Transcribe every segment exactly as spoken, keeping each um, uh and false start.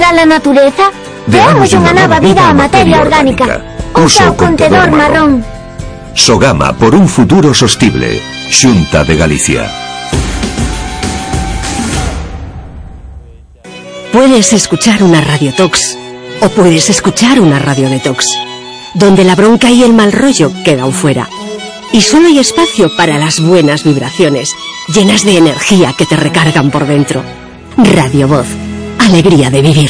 para a natureza? Deamos unha nova vida á materia orgánica. Usa o contedor marrón. Sogama por un futuro sostible. Xunta de Galicia. Puedes escuchar una radiotox o puedes escuchar una radio detox, donde la bronca y el mal rollo quedan fuera. Y solo hay espacio para las buenas vibraciones, llenas de energía que te recargan por dentro. Radio Voz. Alegría de vivir.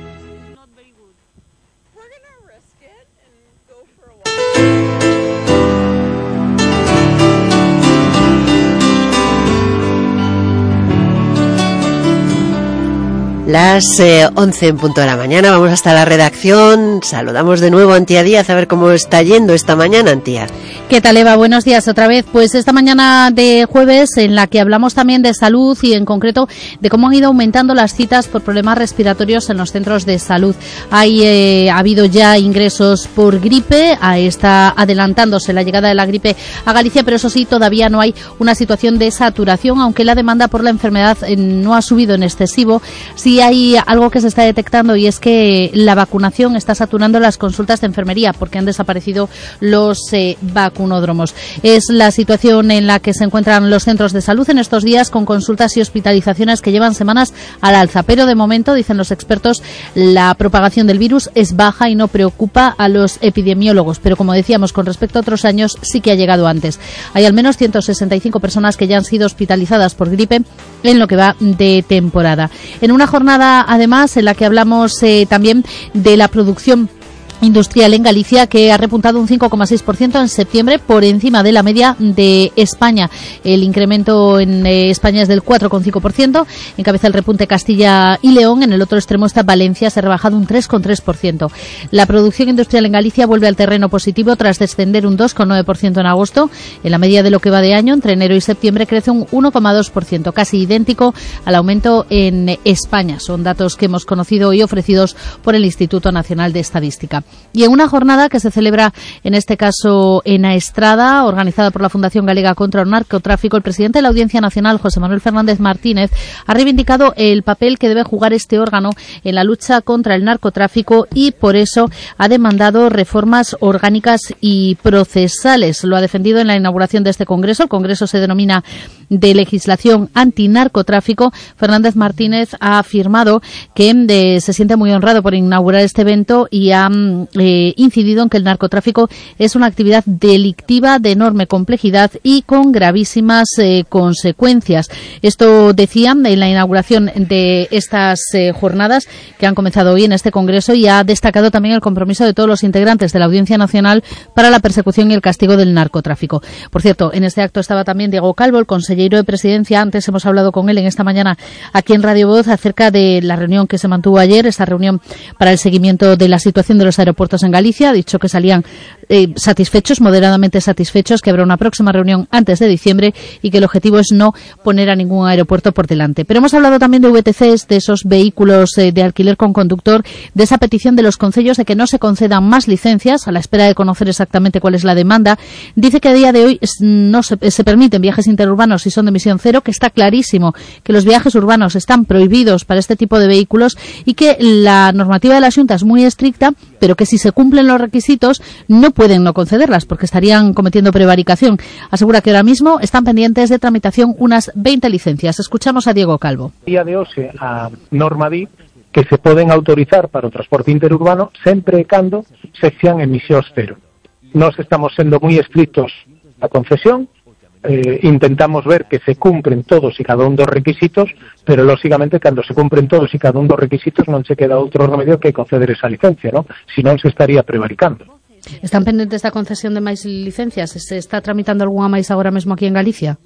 Las eh, once en punto de la mañana, vamos hasta la redacción. Saludamos de nuevo a Antía Díaz, a ver cómo está yendo esta mañana, Antía. ¿Qué tal, Eva? Buenos días otra vez. Pues esta mañana de jueves, en la que hablamos también de salud y en concreto de cómo han ido aumentando las citas por problemas respiratorios en los centros de salud. Hay, eh, ha habido ya ingresos por gripe, ahí está adelantándose la llegada de la gripe a Galicia, pero eso sí, todavía no hay una situación de saturación, aunque la demanda por la enfermedad eh, no ha subido en excesivo. Sí hay algo que se está detectando, y es que la vacunación está saturando las consultas de enfermería porque han desaparecido los eh, vacunódromos. Es la situación en la que se encuentran los centros de salud en estos días, con consultas y hospitalizaciones que llevan semanas al alza. Pero de momento, dicen los expertos, la propagación del virus es baja y no preocupa a los epidemiólogos. Pero como decíamos, con respecto a otros años, sí que ha llegado antes. Hay al menos ciento sesenta y cinco personas que ya han sido hospitalizadas por gripe en lo que va de temporada. En una jornada además en la que hablamos eh, también de la producción industrial en Galicia, que ha repuntado un cinco coma seis por ciento en septiembre, por encima de la media de España. El incremento en eh, España es del cuatro coma cinco por ciento, encabeza el repunte Castilla y León. En el otro extremo está Valencia, se ha rebajado un tres coma tres por ciento. La producción industrial en Galicia vuelve al terreno positivo tras descender un dos coma nueve por ciento en agosto. En la media de lo que va de año, entre enero y septiembre, crece un uno coma dos por ciento, casi idéntico al aumento en España. Son datos que hemos conocido y ofrecidos por el Instituto Nacional de Estadística. Y en una jornada que se celebra, en este caso en Aestrada, organizada por la Fundación Galega contra el Narcotráfico, el presidente de la Audiencia Nacional, José Manuel Fernández Martínez, ha reivindicado el papel que debe jugar este órgano en la lucha contra el narcotráfico y por eso ha demandado reformas orgánicas y procesales. Lo ha defendido en la inauguración de este congreso. El congreso se denomina de legislación antinarcotráfico. Fernández Martínez ha afirmado que de, se siente muy honrado por inaugurar este evento y ha eh, incidido en que el narcotráfico es una actividad delictiva de enorme complejidad y con gravísimas eh, consecuencias. Esto decían en la inauguración de estas eh, jornadas que han comenzado hoy en este congreso, y ha destacado también el compromiso de todos los integrantes de la Audiencia Nacional para la persecución y el castigo del narcotráfico. Por cierto, en este acto estaba también Diego Calvo, el consejero de Presidencia. Antes hemos hablado con él en esta mañana aquí en Radio Voz acerca de la reunión que se mantuvo ayer, esta reunión para el seguimiento de la situación de los aeropuertos en Galicia. Ha dicho que salían eh, satisfechos, moderadamente satisfechos, que habrá una próxima reunión antes de diciembre y que el objetivo es no poner a ningún aeropuerto por delante. Pero hemos hablado también de V T Cs, de esos vehículos eh, de alquiler con conductor, de esa petición de los concellos de que no se concedan más licencias a la espera de conocer exactamente cuál es la demanda. Dice que a día de hoy no se, se permiten viajes interurbanos si son de emisión cero, que está clarísimo que los viajes urbanos están prohibidos para este tipo de vehículos y que la normativa de la Xunta es muy estricta, pero que si se cumplen los requisitos no pueden no concederlas porque estarían cometiendo prevaricación. Asegura que ahora mismo están pendientes de tramitación unas veinte licencias. Escuchamos a Diego Calvo. Día de hoxe a norma di que se poden autorizar para o transporte interurbano sempre e cando se sean emisións cero. Nós estamos sendo moi estrictos na concesión, eh, intentamos ver que se cumplen todos e cada un dos requisitos, pero lógicamente cando se cumplen todos e cada un dos requisitos non se queda outro remedio que conceder esa licencia, ¿no? Si non se estaría prevaricando. ¿Están pendientes da concesión de máis licencias? Se está tramitando algunha máis agora mesmo aquí en Galicia?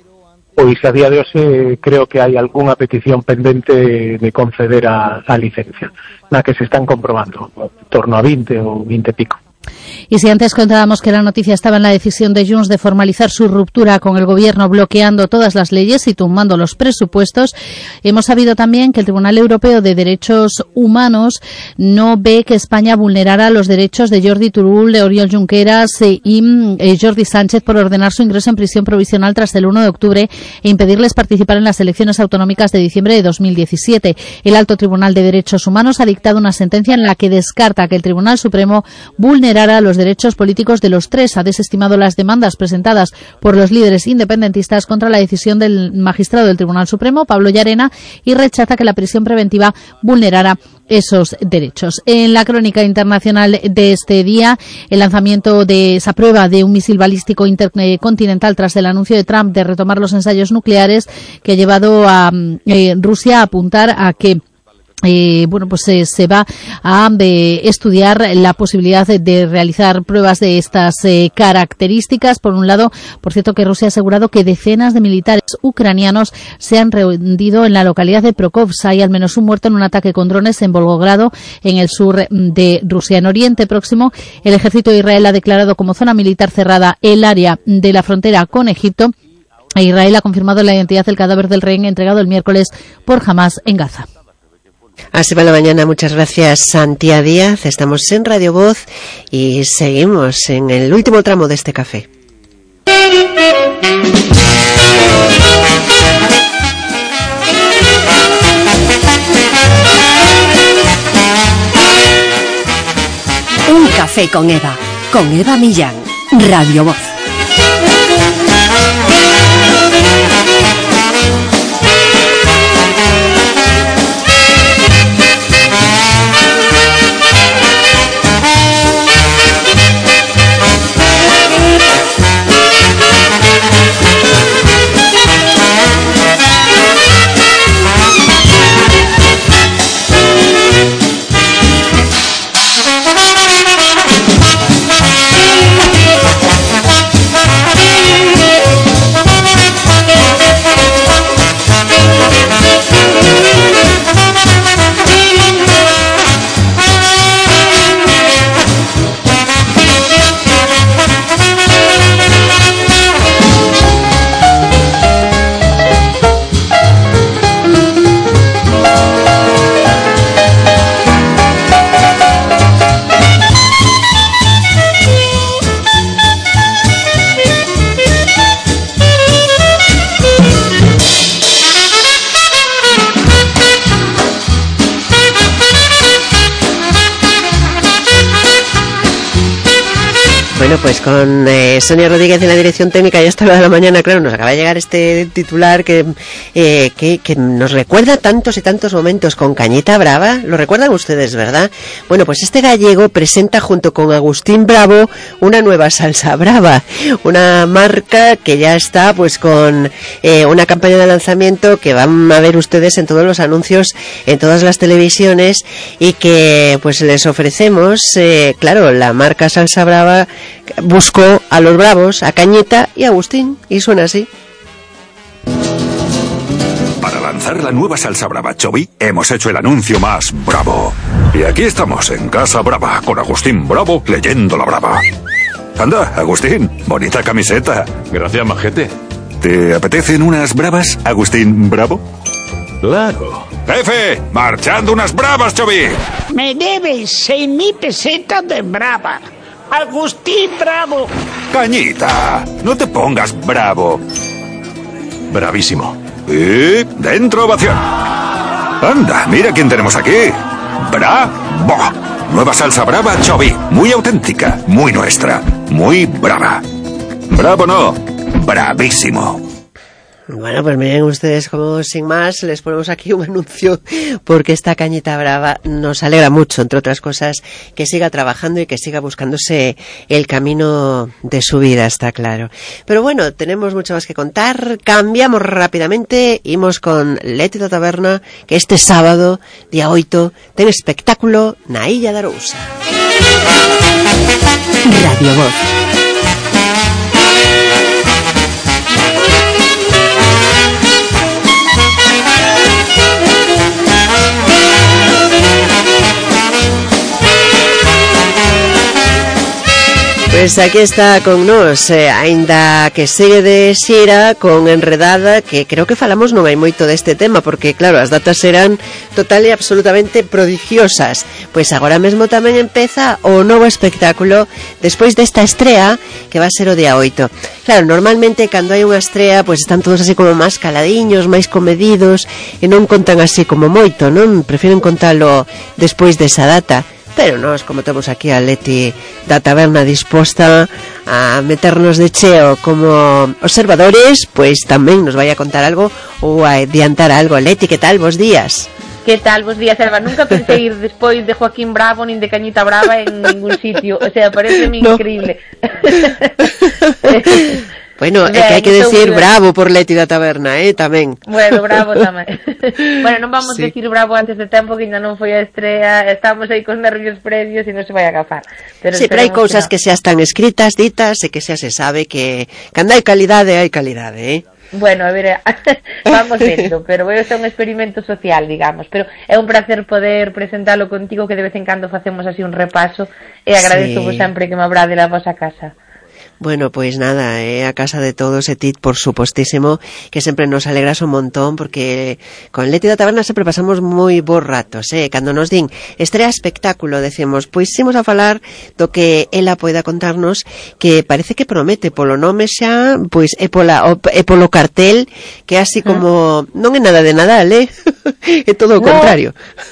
Pois a día de hoxe creo que hai algunha petición pendente de conceder a, a licencia, na que se están comprobando, en torno a vinte ou vinte e pico. Y si antes contábamos que la noticia estaba en la decisión de Junts de formalizar su ruptura con el gobierno bloqueando todas las leyes y tumbando los presupuestos, hemos sabido también que el Tribunal Europeo de Derechos Humanos no ve que España vulnerara los derechos de Jordi Turull, de Oriol Junqueras y eh, Jordi Sánchez por ordenar su ingreso en prisión provisional tras el uno de octubre e impedirles participar en las elecciones autonómicas de diciembre de dos mil diecisiete. El Alto Tribunal de Derechos Humanos ha dictado una sentencia en la que descarta que el Tribunal Supremo vulnerara los derechos políticos de los tres. Ha desestimado las demandas presentadas por los líderes independentistas contra la decisión del magistrado del Tribunal Supremo, Pablo Llarena, y rechaza que la prisión preventiva vulnerara esos derechos. En la crónica internacional de este día, el lanzamiento de esa prueba de un misil balístico intercontinental tras el anuncio de Trump de retomar los ensayos nucleares, que ha llevado a eh, Rusia a apuntar a que Eh, bueno, pues eh, se va a eh, estudiar la posibilidad de, de realizar pruebas de estas eh, características. Por un lado, por cierto, que Rusia ha asegurado que decenas de militares ucranianos se han rendido en la localidad de Prokhovsk. Hay al menos un muerto en un ataque con drones en Volgogrado, en el sur de Rusia. En Oriente Próximo, el ejército de Israel ha declarado como zona militar cerrada el área de la frontera con Egipto. Israel ha confirmado la identidad del cadáver del rehén entregado el miércoles por Hamás en Gaza. Así va la mañana. Muchas gracias, Santia Díaz. Estamos en Radio Voz y seguimos en el último tramo de este café. Un café con Eva, con Eva Millán, Radio Voz. Bueno, pues con eh, Sonia Rodríguez en la dirección técnica, ya hasta la de la mañana, claro, nos acaba de llegar este titular que, eh, que, que nos recuerda tantos y tantos momentos con Cañita Brava. Lo recuerdan ustedes, ¿verdad? Bueno, pues este gallego presenta junto con Agustín Bravo una nueva salsa brava, una marca que ya está pues con eh, una campaña de lanzamiento que van a ver ustedes en todos los anuncios, en todas las televisiones, y que pues les ofrecemos, eh, claro, la marca Salsa Brava buscó a los bravos, a Cañita y a Agustín, y suena así. Para lanzar la nueva salsa brava Chovy, hemos hecho el anuncio más bravo. Y aquí estamos, en Casa Brava, con Agustín Bravo leyendo la brava. Anda, Agustín, bonita camiseta. Gracias, majete. ¿Te apetecen unas bravas, Agustín Bravo? Claro. ¡Jefe! ¡Marchando unas bravas, Chovy! Me debes seis mil pesetas de brava. Agustín Bravo. Cañita, no te pongas bravo. Bravísimo. Y dentro ovación. Anda, mira quién tenemos aquí. ¡Bravo! Nueva salsa brava Chovy. Muy auténtica, muy nuestra, muy brava. Bravo no, bravísimo. Bueno, pues miren ustedes como sin más les ponemos aquí un anuncio, porque esta Cañita Brava nos alegra mucho, entre otras cosas, que siga trabajando y que siga buscándose el camino de su vida, está claro. Pero bueno, tenemos mucho más que contar. Cambiamos rápidamente, imos con Leti da Taberna, que este sábado, día oito, ten espectáculo na Illa da Arousa. Radio Voz. Pois aquí está con nos, eh, aínda que segue de xira con Enredada, que creo que falamos non hai moito deste tema, porque claro, as datas serán total e absolutamente prodigiosas. Pois agora mesmo tamén empeza o novo espectáculo despois desta estrea, que va a ser o día oito. Claro, normalmente cando hai unha estrea, pois están todos así como máis caladiños, máis comedidos, e non contan así como moito, non? Prefieren contalo despois desa data. Pero nós, como temos aquí a Leti da taberna disposta a meternos de cheo como observadores, pois tamén nos vai a contar algo ou a adiantar algo. Leti, que tal? Bos días. Que tal? Bos días, Elba. Nunca pensei ir despois de Joaquín Bravo nin de Cañita Brava en ningún sitio. O sea, pareceme no. increíble. Bueno, é que hai que decir bravo por Leti da taberna, eh, tamén. Bueno, bravo tamén. Bueno, non vamos sí. decir bravo antes de tempo, que ainda non foi a estrea, estamos aí con nervios previos e non se vai a agafar. Pero sí, pero hai cousas que, no. que xa están escritas, ditas, e que xa se sabe que cando hai calidade, hai calidade, eh. Bueno, a ver, vamos vendo, pero é un experimento social, digamos, pero é un placer poder presentalo contigo, que de vez en cando facemos así un repaso, e agradezo sí. sempre que me abrade la vosa casa. Bueno, pois nada, é eh, a casa de todos e ti, por supostísimo, que sempre nos alegras un montón, porque con Leti da taberna sempre pasamos moi bons ratos, eh? Cando nos din estrea espectáculo, decimos, pois imos a falar do que ela poida contarnos, que parece que promete polo nome xa, pois é, pola, é polo cartel, que é así como, non é nada de Nadal, eh? É todo o no. contrario.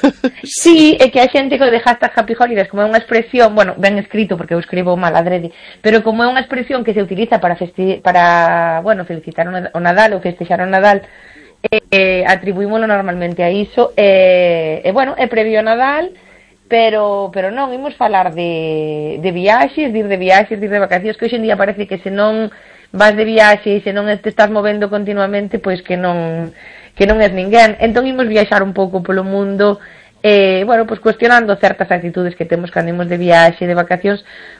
Sí, é que a xente que de hashtag Happy Holidays, como é unha expresión, bueno, ben escrito, porque eu escribo mal adrede, pero como é unha expresión que se utiliza para festi para, bueno, felicitar o Nadal ou festexar o Nadal, eh, eh, atribuímoslo normalmente a iso, e eh, eh, bueno, é previo a Nadal, pero pero non, imos falar de, de viaxes, de ir de viaxes, de ir de vacacións, que hoxe en día parece que se non vas de viaxe e se non te estás movendo continuamente, pois que non que non és ninguén. Entón imos viaxar un pouco polo mundo, eh, bueno, pois cuestionando certas actitudes que temos cando imos de viaxe, de vacacións,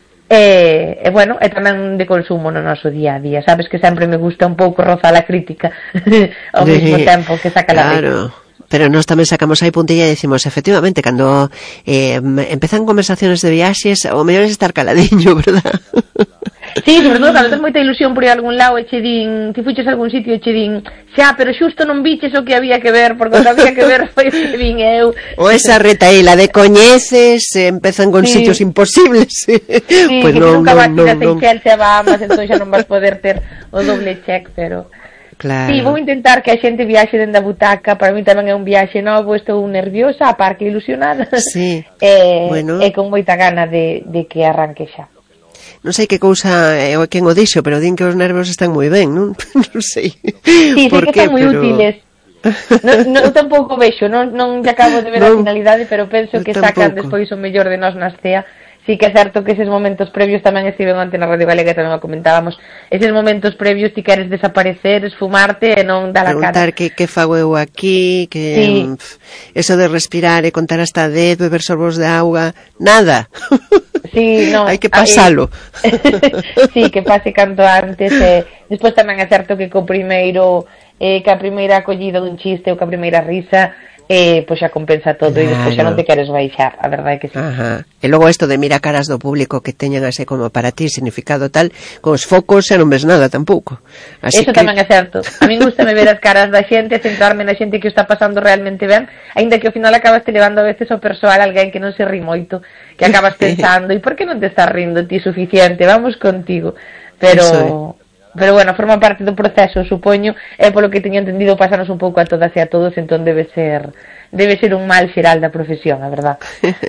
E, e bueno, e tamén de consumo no noso día a día. Sabes que sempre me gusta un pouco rozar a crítica ao mesmo tempo que saca la claro. Rica. Pero nós tamén sacamos aí puntilla e decimos, efectivamente, cando eh, empezan conversaciones de viaxes, o mellor é estar caladiño, verdad? Sí, sobre todo cando tens moita ilusión por ir a algún lado e che din, ti fuches a algún sitio e che din, xa, pero xusto non viches o que había que ver, porque o que había que ver foi que vin eu. O esa retaíla de coñeces, empezan con sí. sitios imposibles. Sí, pues que non, nunca vas ir a Seychelles e a Bahamas, entón xa non vas poder ter o doble check, pero... Claro. Sí, vou intentar que a xente viaxe dende a butaca. Para mí tamén é un viaxe novo, estou nerviosa, a par que ilusionada. Sí. e, bueno. e con moita gana de, de que arranque xa. Non sei que cousa é o quen o dixo, pero din que os nervios están moi ben, non? Non sei. Sí, por sí que qué, están moi pero... útiles. Non, non tampouco vexo, non, non lle acabo de ver non, a finalidade, pero penso que sacan despois o mellor de nós na estea. Sí que é certo que eses momentos previos, tamén estiven ante na Radio Galega, tamén o comentábamos, eses momentos previos ti queres desaparecer, esfumarte e non dar a cara. Preguntar que, que fago eu aquí, que sí. pf, eso de respirar e contar hasta dez, beber sorbos de auga, nada. Sí, no. Hai que pasalo. Eh, sí, que pase canto antes. Eh. Despois tamén é certo que co primeiro, eh, que a primeira acollida dun chiste ou que a primeira risa, eh, pois xa compensa todo, claro. E despois xa non te queres baixar, a verdade é que sí. Ajá. E logo isto de mira caras do público que teñan así como para ti significado tal, con os focos xa non ves nada tampouco. Así Eso que... tamén é certo. A min gustame ver as caras da xente, centrarme na xente que o está pasando realmente ben, aínda que ao final acabas te levando a veces ao persoal alguén que non se ri moito, que acabas pensando, e por que non te estás rindo ti suficiente? Vamos contigo. Pero... Pero bueno, forma parte do proceso, supoño, é polo que teño entendido pasarnos un pouco a todas e a todos, entón debe ser debe ser un mal xeral da profesión, a verdad.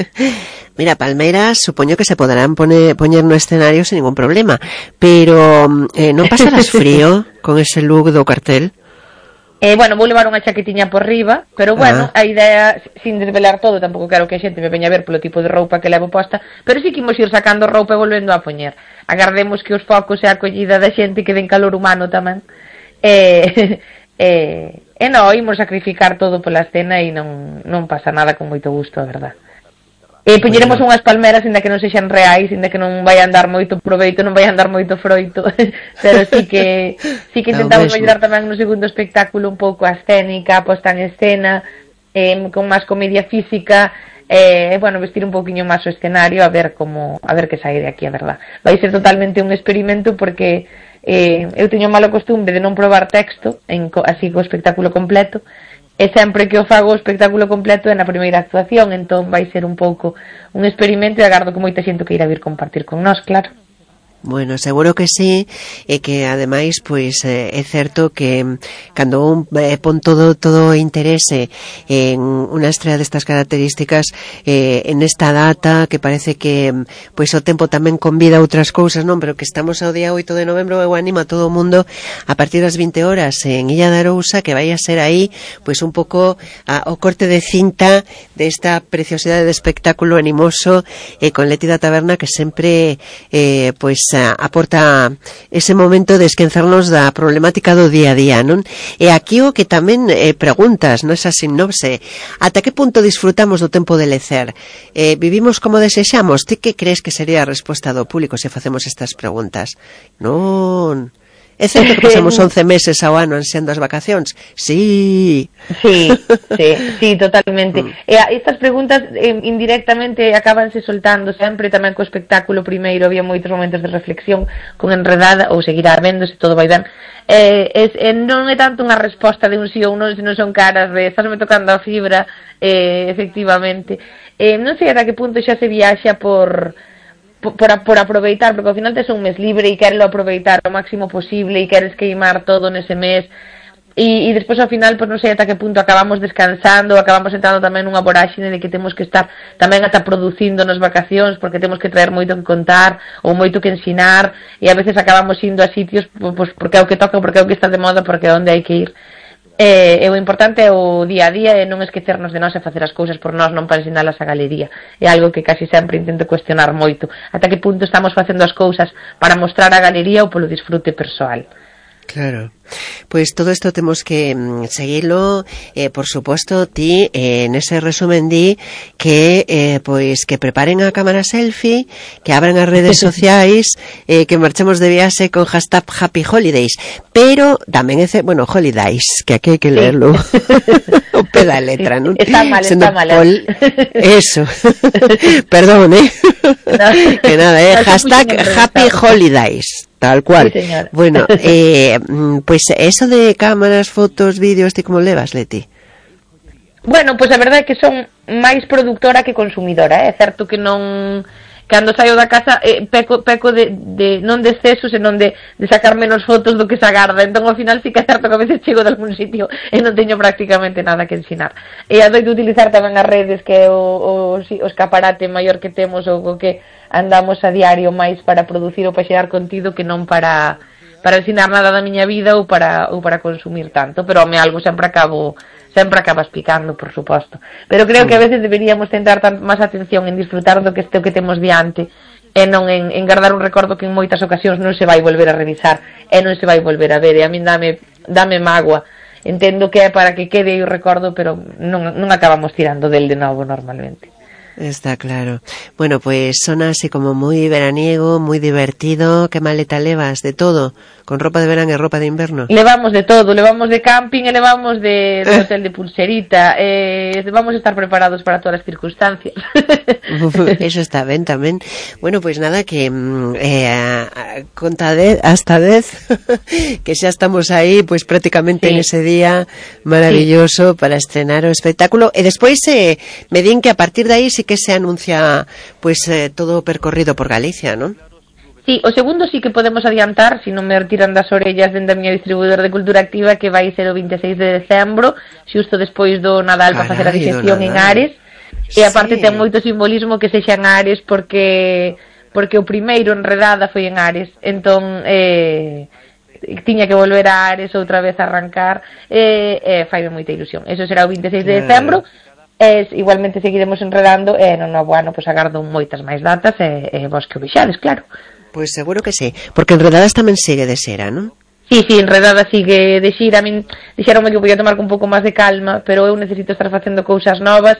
Mira, Palmeiras, supoño que se poderán pone, poñer no escenario sin ningún problema, pero eh, non pasarás frío con ese look do cartel? Eh, bueno, vou levar unha chaquetiña por riba, pero bueno, ah. a idea, sin desvelar todo, tampouco quero que a xente me veña a ver polo tipo de roupa que levo posta, pero sí que imos ir sacando roupa e volvendo a poñer. Agardemos que os focos e a acollida da xente que den calor humano tamén. E, e, e non, imos sacrificar todo pola escena e non, non pasa nada, con moito gusto, a verdad. E poñeremos bueno. unhas palmeras, ainda que non sexan reais, ainda que non vai andar moito proveito, non vai andar moito froito, pero sí que sí que intentamos mellorar tamén no segundo espectáculo un pouco a escénica, a posta en escena, eh, con máis comedia física, e, eh, bueno, vestir un pouquiño máis o escenario a ver como, a ver que sae de aquí, a verdad. Vai ser totalmente un experimento porque eh, eu teño malo costumbre de non probar texto en, así co espectáculo completo, e sempre que o fago o espectáculo completo é na primeira actuación, entón vai ser un pouco un experimento e agardo que moita xente que irá vir compartir con nós, claro. Bueno, seguro que sí, e que ademais pois eh, é certo que cando un eh, pon todo todo interese en unha estrela destas características eh, en esta data que parece que pois o tempo tamén convida a outras cousas, non, pero que estamos ao día oito de novembro, eu animo a todo o mundo a partir das vinte horas en Illa de Arousa que vai a ser aí pois un pouco a, o corte de cinta desta preciosidade de espectáculo animoso e eh, con Leti da Taberna que sempre eh, pois aporta ese momento de esquenzarnos da problemática do día a día, non? E aquí o que tamén eh, preguntas, non esa sinopse, ata que punto disfrutamos do tempo de lecer? Eh, vivimos como desexamos? Ti que crees que sería a resposta do público se facemos estas preguntas? Non... É certo que pasamos once meses ao ano ansiando as vacacións? Sí. Sí, sí, sí, totalmente. Mm. E estas preguntas eh, indirectamente acabanse soltando sempre tamén co espectáculo primeiro, había moitos momentos de reflexión con Enredada, ou seguirá vendo se todo vai ben. Eh, es, eh, non é tanto unha resposta de un sí ou non, senón son caras de estás me tocando a fibra, eh, efectivamente. Eh, non sei ata que punto xa se viaxa por... Por, por aproveitar, porque ao final tes un mes libre e queres aproveitar o máximo posible e queres queimar todo nese mes e, e despois ao final, pois non sei ata que punto acabamos descansando, acabamos entrando tamén nunha voráxine de que temos que estar tamén ata producindo nas vacacións porque temos que traer moito que contar ou moito que ensinar e a veces acabamos indo a sitios pois, porque é o que toca, porque é o que está de moda, porque é onde hai que ir. E, e o importante é o día a día e non esquecernos de nós e facer as cousas por nós, non para ensinarlas a galería. É algo que casi sempre intento cuestionar moito. Ata que punto estamos facendo as cousas para mostrar a galería ou polo disfrute persoal. Claro. Pois todo isto temos que mm, seguilo, eh, por suposto, ti eh, nese resumen di que eh, pois que preparen a cámara selfie, que abran as redes sociais, eh, que marchemos de viaxe con hashtag Happy Holidays, pero tamén é, bueno, Holidays, que aquí hai que lerlo. O peda letra, non? Está mal, Sendo está mal. Pol... Eso. Perdón, eh. No. Que nada, eh, hashtag Happy Holidays. Tal cual. Sí, señor. Bueno, eh, pues eso de cámaras, fotos, vídeos, ¿ti como levas, Leti? Bueno, pois pues a verdade é que son máis productora que consumidora, eh? É certo que non... Cando saio da casa eh, peco, peco de, de non de exceso, senón de, de sacar menos fotos do que se agarda. Entón ao final sí que é certo que a veces chego de algún sitio e non teño prácticamente nada que ensinar. E adoito utilizar tamén as redes, que é o, o, o escaparate maior que temos ou o que andamos a diario máis para producir ou para xerar contido que non para para ensinar nada da miña vida ou para ou para consumir tanto, pero home, algo sempre acabo sempre acabas picando, por suposto. Pero creo que a veces deberíamos centrar tan, máis atención en disfrutar do que este o que temos diante e non en, en guardar un recordo que en moitas ocasións non se vai volver a revisar e non se vai volver a ver, e a min dame, dame mágoa. Entendo que é para que quede aí o recordo, pero non, non acabamos tirando del de novo normalmente. Está claro. Bueno, pues son así como muy veraniego, muy divertido. ¿Qué maleta levas? De todo. Con ropa de verano y ropa de invierno. Levamos de todo. Levamos de camping e levamos de, de hotel de pulserita. Eh, vamos a estar preparados para todas as circunstancias. Eso está ben tamén. Bueno, pues nada, que eh, conta de, hasta dez, que xa estamos aí, pues prácticamente sí. En ese día maravilloso sí. Para estrenar o espectáculo. E despois eh, me din que a partir de aí sí que se anuncia pues eh, todo o percorrido por Galicia, non? Sí, o segundo sí que podemos adiantar, se non me retiran das orellas dende a miña distribuidora de Cultura Activa, que vai ser o veintiséis de decembro, xusto despois do Nadal, para facer a digestión en Ares. E aparte sí. Ten moito simbolismo que sexa en Ares porque porque o primeiro Enredada foi en Ares, entón eh, tiña que volver a Ares outra vez a arrancar e eh, eh, faime moita ilusión. Eso será o veintiséis de decembro. Es, igualmente seguiremos enredando e no novo ano pois agardo moitas máis datas e, e vos que o vexades, claro. Pois seguro que sí, porque Enredadas tamén sigue de xera, non? Sí, sí, Enredada sigue de xira. A min dixeronme que podía tomar con un pouco máis de calma, pero eu necesito estar facendo cousas novas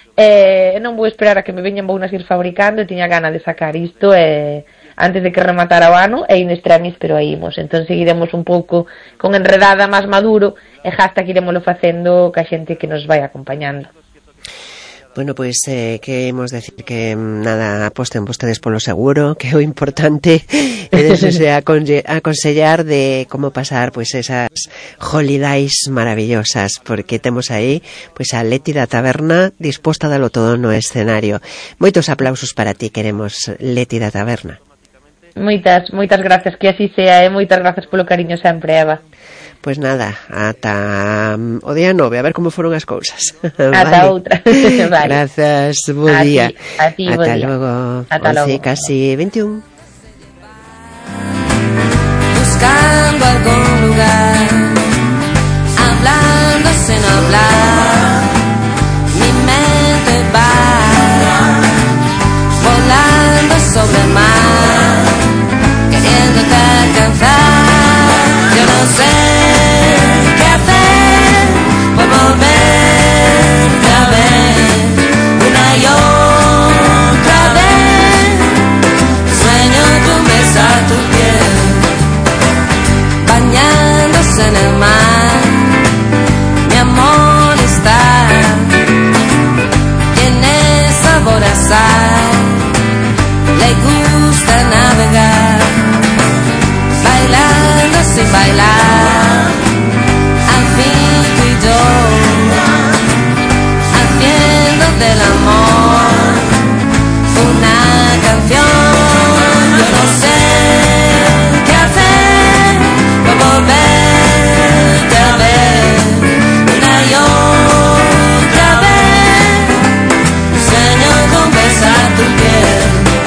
e non vou esperar a que me veñan, vou nas ir fabricando e tiña gana de sacar isto e antes de que rematara o ano e in extremis, pero aí imos. Entón seguiremos un pouco con Enredada máis maduro e hasta que iremoslo facendo ca xente que nos vai acompañando. Bueno, pues eh, queremos decir que nada, aposten ustedes por lo seguro, que lo importante es ese aconsellar de cómo pasar pues esas holidays maravillosas, porque temos aí pues a Leti da Taberna disposta a darlo todo no escenario. Moitos aplausos para ti queremos, Leti da Taberna. Moitas, moitas gracias, que así sea, e moitas gracias polo cariño sempre, Eva. Pues nada, ata um, o día nove, a ver como foron as cousas. Ata vale. Outra. Vale. Gracias, bo a día. Ti, a ti, ata bo día. Luego. Ata once, logo. Casi veintiún. Buscando algún lugar, hablando sin hablar, mi mente va volando sobre el mar, queriéndote alcanzar. Yo no sé qué hacer por volverte a ver una y otra vez. Sueño con besar tu piel, bañándose en el mar. Mi amor está, tiene sabor a sal, le gusta navegar, bailando sin bailar, al fin tú y yo, haciendo del amor una canción. Yo no sé qué hacer por volverte a ver una y otra vez. Sueño con besar tu piel.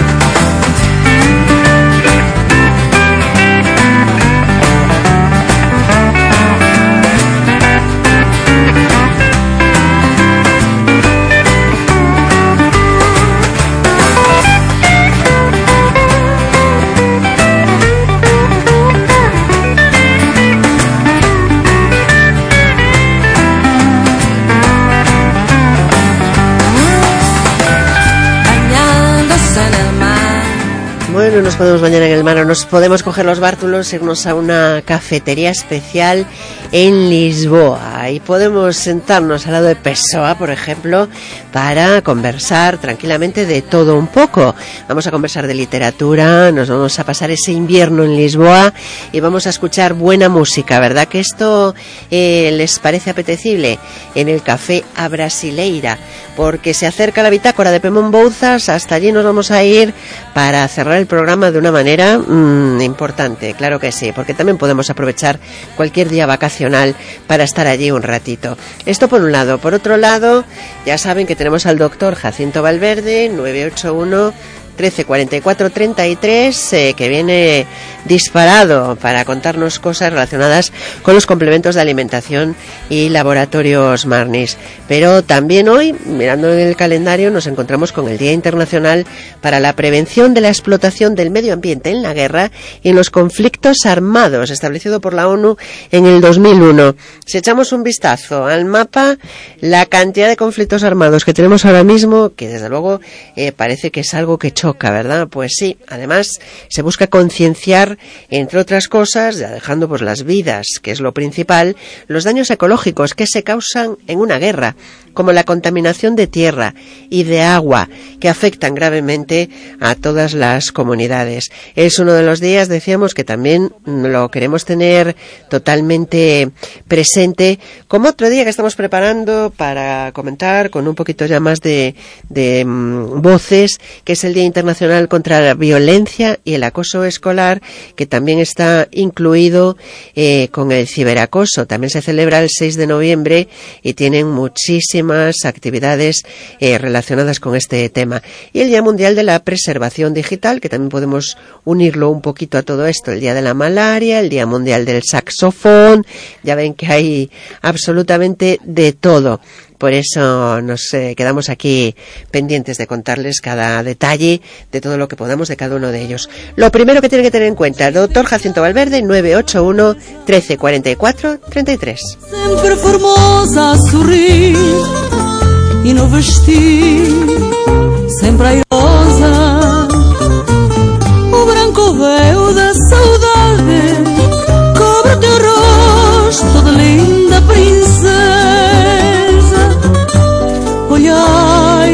Bueno, nos podemos bañar en el mar o nos podemos coger los bártulos, irnos a una cafetería especial en Lisboa y podemos sentarnos al lado de Pessoa, por ejemplo, para conversar tranquilamente de todo un poco. Vamos a conversar de literatura, nos vamos a pasar ese invierno en Lisboa y vamos a escuchar buena música, ¿verdad? Que esto eh, les parece apetecible en el Café A Brasileira, porque se acerca la bitácora de Pemón Bouzas, hasta allí nos vamos a ir para cerrar el programa de una manera mmm, importante, claro que sí, porque también podemos aprovechar cualquier día vacacional para estar allí un ratito. Esto por un lado. Por otro lado, ya saben que tenemos al doctor Jacinto Valverde, nueve ocho uno, trece cuarenta y cuatro, treinta y tres, eh, que viene disparado para contarnos cosas relacionadas con los complementos de alimentación y laboratorios Marnis. Pero también hoy, mirando en el calendario, nos encontramos con el Día Internacional para la Prevención de la Explotación del Medio Ambiente en la Guerra y en los Conflictos Armados, establecido por la ONU en el dos mil uno. Si echamos un vistazo al mapa, la cantidad de conflictos armados que tenemos ahora mismo, que desde luego eh, parece que es algo que choca, ¿verdad? Pues sí, además se busca concienciar, entre otras cosas, ya dejando pues las vidas, que es lo principal, los daños ecológicos que se causan en una guerra, como la contaminación de tierra y de agua, que afectan gravemente a todas las comunidades. Es uno de los días, decíamos, que también lo queremos tener totalmente presente, como otro día que estamos preparando para comentar con un poquito ya más de, de um, voces, que es el Día Internacional contra la Violencia y el Acoso Escolar, que también está incluido eh, con el ciberacoso. También se celebra el seis de noviembre y tienen muchísimas actividades eh, relacionadas con este tema. Y el Día Mundial de la Preservación Digital, que también podemos unirlo un poquito a todo esto. El Día de la Malaria, el Día Mundial del Saxofón. Ya ven que hay absolutamente de todo. Por eso nos eh, quedamos aquí pendientes de contarles cada detalle de todo lo que podamos de cada uno de ellos. Lo primero que tienen que tener en cuenta, el doctor Jacinto Valverde, nueve ocho uno, trece cuarenta y cuatro, treinta y tres. Sempre formosa a sorrir e no vestir sempre airosa, o branco véu da saudade cobre teu rosto de linda princesa. Olhai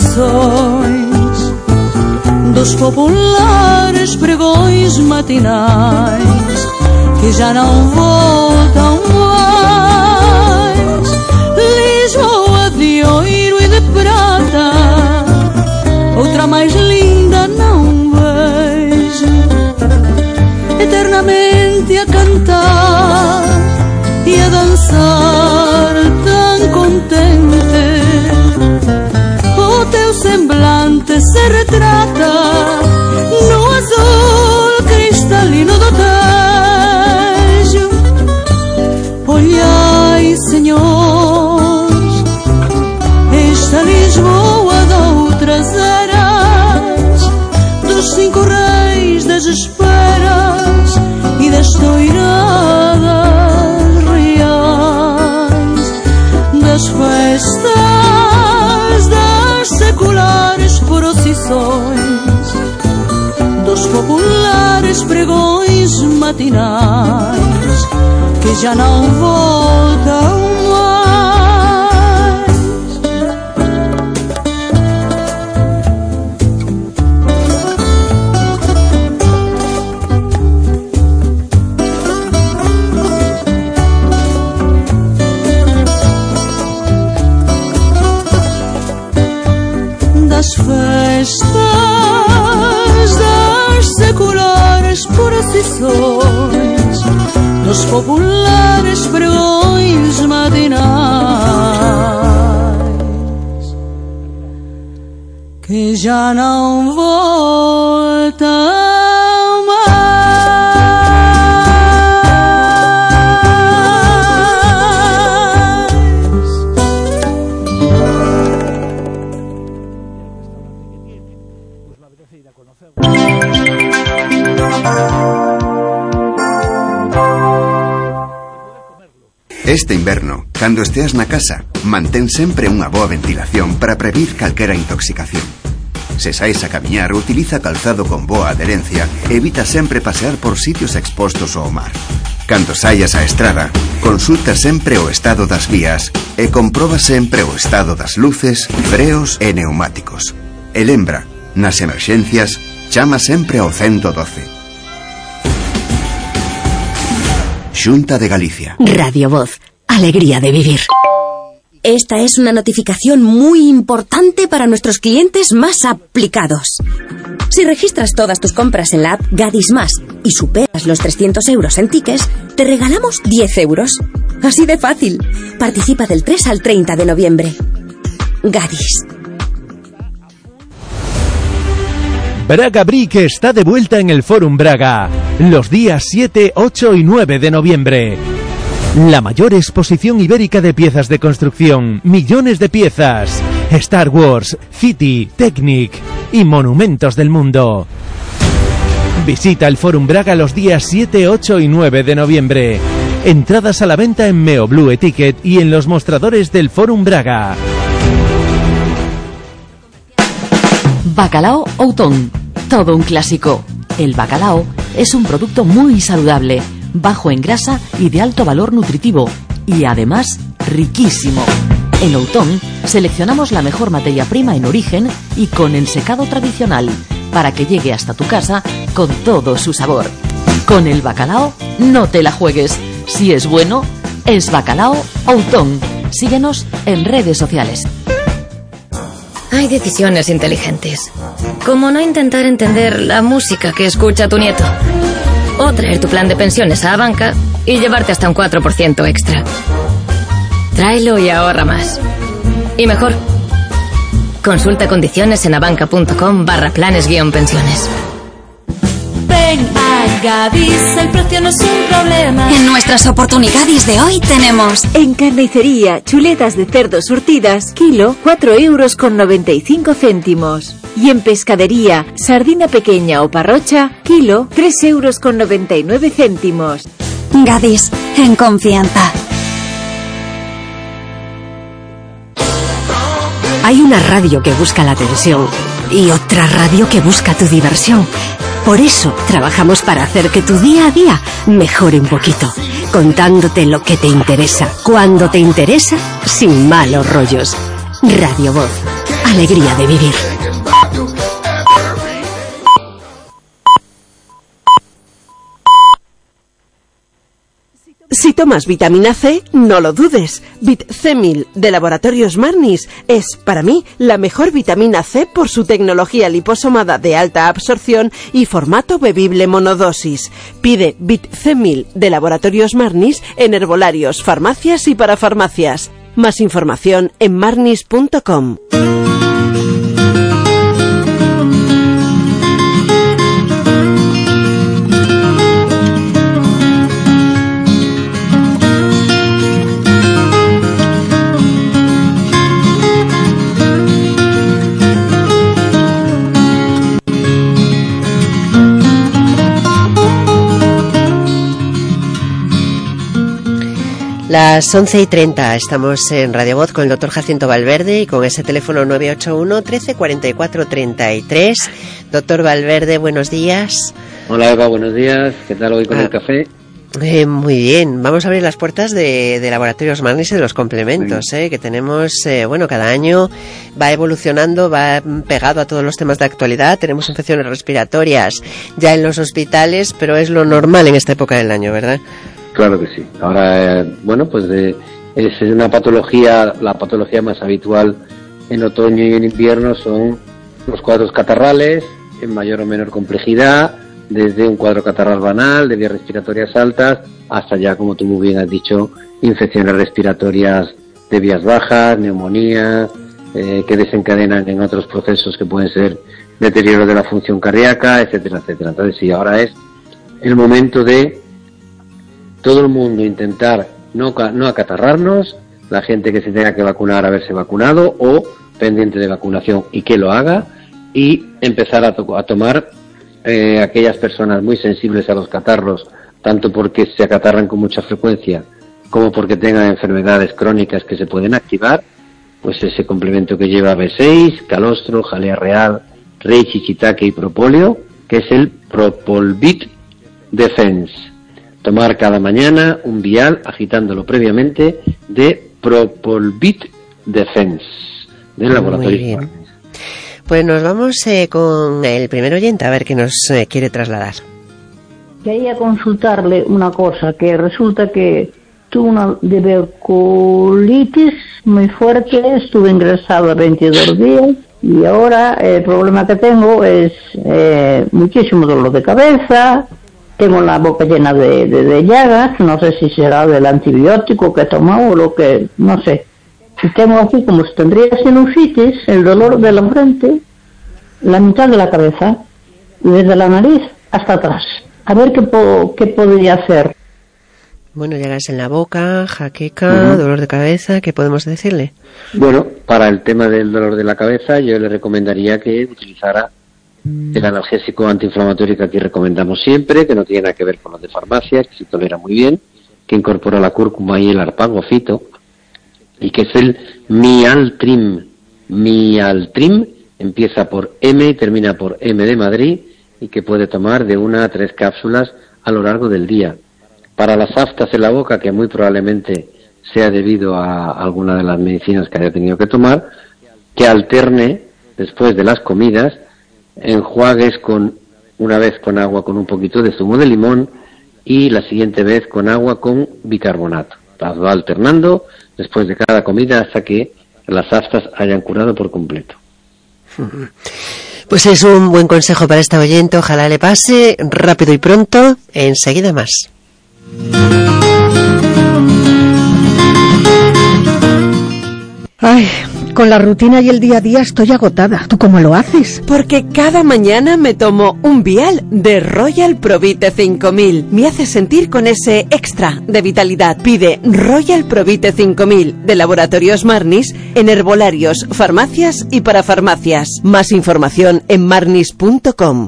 procissões dos populares pregões matinais que já não voltam mais. Lisboa de ouro e de prata, outra mais linda não vejo. Eternamente a cantar e a dançar tão contente, o teu semblante se retrata no azul cristalino do Tejo. Olhai, senhores, esta Lisboa de outras eras, dos cinco reis, das esperas e das toiradas reais, das festas, das seculares procissões, dos populares pregões matinais que já não voltam das festas, das seculares procissões, dos populares pregões matinais que já não voltam. Este inverno, cando esteas na casa, mantén sempre unha boa ventilación para previr calquera intoxicación. Se saes a camiñar, utiliza calzado con boa adherencia e evita sempre pasear por sitios expostos ao mar. Cando saias á estrada, consulta sempre o estado das vías e comproba sempre o estado das luces, freos e neumáticos. E lembra, nas emerxencias, chama sempre ao ciento doce. Xunta de Galicia. Radio Voz. Alegría de vivir. Esta es una notificación muy importante para nuestros clientes más aplicados. Si registras todas tus compras en la app Gadis Más y superas los trescientos euros en tickets, te regalamos diez euros. Así de fácil. Participa del tres al treinta de noviembre. Gadis. Braga Brick está de vuelta en el Fórum Braga, los días siete, ocho y nueve de noviembre. La mayor exposición ibérica de piezas de construcción, millones de piezas, Star Wars, City, Technic y monumentos del mundo. Visita el Fórum Braga los días siete, ocho y nueve de noviembre. Entradas a la venta en Meo Blue Ticket y en los mostradores del Fórum Braga. Bacalao Outón, todo un clásico. El bacalao es un producto muy saludable, bajo en grasa y de alto valor nutritivo, y además riquísimo. En Outón seleccionamos la mejor materia prima en origen y con ensecado tradicional, para que llegue hasta tu casa con todo su sabor. Con el bacalao no te la juegues. Si es bueno, es Bacalao Outón. Síguenos en redes sociales. Hay decisiones inteligentes, como no intentar entender la música que escucha tu nieto, o traer tu plan de pensiones a Abanca y llevarte hasta un cuatro por ciento extra. Tráelo y ahorra más. Y mejor. Consulta condiciones en abanca.com barra planes guión pensiones. Ven a Gadis, el precio no es un problema. En nuestras oportunidades de hoy tenemos: en carnicería, chuletas de cerdo surtidas, kilo, cuatro euros con noventa y cinco céntimos. Y en pescadería, sardina pequeña o parrocha, kilo, tres euros con noventa y nueve céntimos. Gadis, en confianza. Hay una radio que busca la atención y otra radio que busca tu diversión. Por eso trabajamos para hacer que tu día a día mejore un poquito, contándote lo que te interesa, cuando te interesa, sin malos rollos. Radio Voz. alegría de vivir. Si tomas vitamina C, no lo dudes. Vit C mil de Laboratorios Marnis es, para mí, la mejor vitamina C por su tecnología liposomada de alta absorción y formato bebible monodosis. Pide Vit C mil de Laboratorios Marnis en herbolarios, farmacias y parafarmacias. Más información en marnis punto com. Las once y treinta, estamos en Radio Voz con el doctor Jacinto Valverde y con ese teléfono nueve ocho uno, trece, cuarenta y cuatro, treinta y tres. Doctor Valverde, buenos días. Hola Eva, buenos días. ¿Qué tal hoy con ah, el café? Eh, muy bien, vamos a abrir las puertas de, de Laboratorios Marnis y de los complementos, eh, que tenemos, eh, bueno, cada año va evolucionando, va pegado a todos los temas de actualidad. Tenemos infecciones respiratorias ya en los hospitales, pero es lo normal en esta época del año, ¿verdad? Claro que sí. Ahora, eh, bueno, pues eh, es una patología, la patología más habitual en otoño y en invierno son los cuadros catarrales, en mayor o menor complejidad, desde un cuadro catarral banal, de vías respiratorias altas, hasta ya, como tú muy bien has dicho, infecciones respiratorias de vías bajas, neumonías, eh, que desencadenan en otros procesos que pueden ser deterioro de la función cardíaca, etcétera, etcétera. Entonces, sí, ahora es el momento de todo el mundo intentar no, no acatarrarnos, la gente que se tenga que vacunar haberse vacunado o pendiente de vacunación y que lo haga, y empezar a, to- a tomar eh, aquellas personas muy sensibles a los catarros, tanto porque se acatarran con mucha frecuencia como porque tengan enfermedades crónicas que se pueden activar, pues ese complemento que lleva B seis, calostro, jalea real, reishi, shiitake y propóleo, que es el Propolvit Defense. Tomar cada mañana un vial, agitándolo previamente, de Propolvit Defense, del laboratorio. Pues nos vamos eh, con el primer oyente, a ver qué nos eh, quiere trasladar. Quería consultarle una cosa, que resulta que tuve una diverticulitis muy fuerte, estuve ingresado veintidós días y ahora el problema que tengo es eh, muchísimo dolor de cabeza. Tengo la boca llena de, de, de llagas, no sé si será del antibiótico que he tomado o lo que, no sé. Y tengo aquí, como si tendría sinusitis, el dolor de la frente, la mitad de la cabeza, y desde la nariz hasta atrás. A ver qué, po, qué podría hacer. Bueno, llagas en la boca, jaqueca, uh-huh. dolor de cabeza, ¿qué podemos decirle? Bueno, para el tema del dolor de la cabeza, yo le recomendaría que utilizara el analgésico antiinflamatorio que aquí recomendamos siempre, que no tiene nada que ver con los de farmacia, que se tolera muy bien, que incorpora la cúrcuma y el arpagofito, y que es el Mialtrim. Mialtrim empieza por M y termina por M de Madrid, y que puede tomar de una a tres cápsulas a lo largo del día. Para las aftas en la boca, que muy probablemente sea debido a alguna de las medicinas que haya tenido que tomar, que alterne después de las comidas enjuagues con una vez con agua con un poquito de zumo de limón y la siguiente vez con agua con bicarbonato. Las va alternando después de cada comida hasta que las aftas hayan curado por completo. Pues es un buen consejo para esta oyente, ojalá le pase rápido y pronto. Enseguida más. Ay, con la rutina y el día a día estoy agotada. ¿Tú cómo lo haces? Porque cada mañana me tomo un vial de Royal Provite cinco mil. Me hace sentir con ese extra de vitalidad. Pide Royal Provite cinco mil de Laboratorios Marnis en herbolarios, farmacias y parafarmacias. Más información en marnis punto com.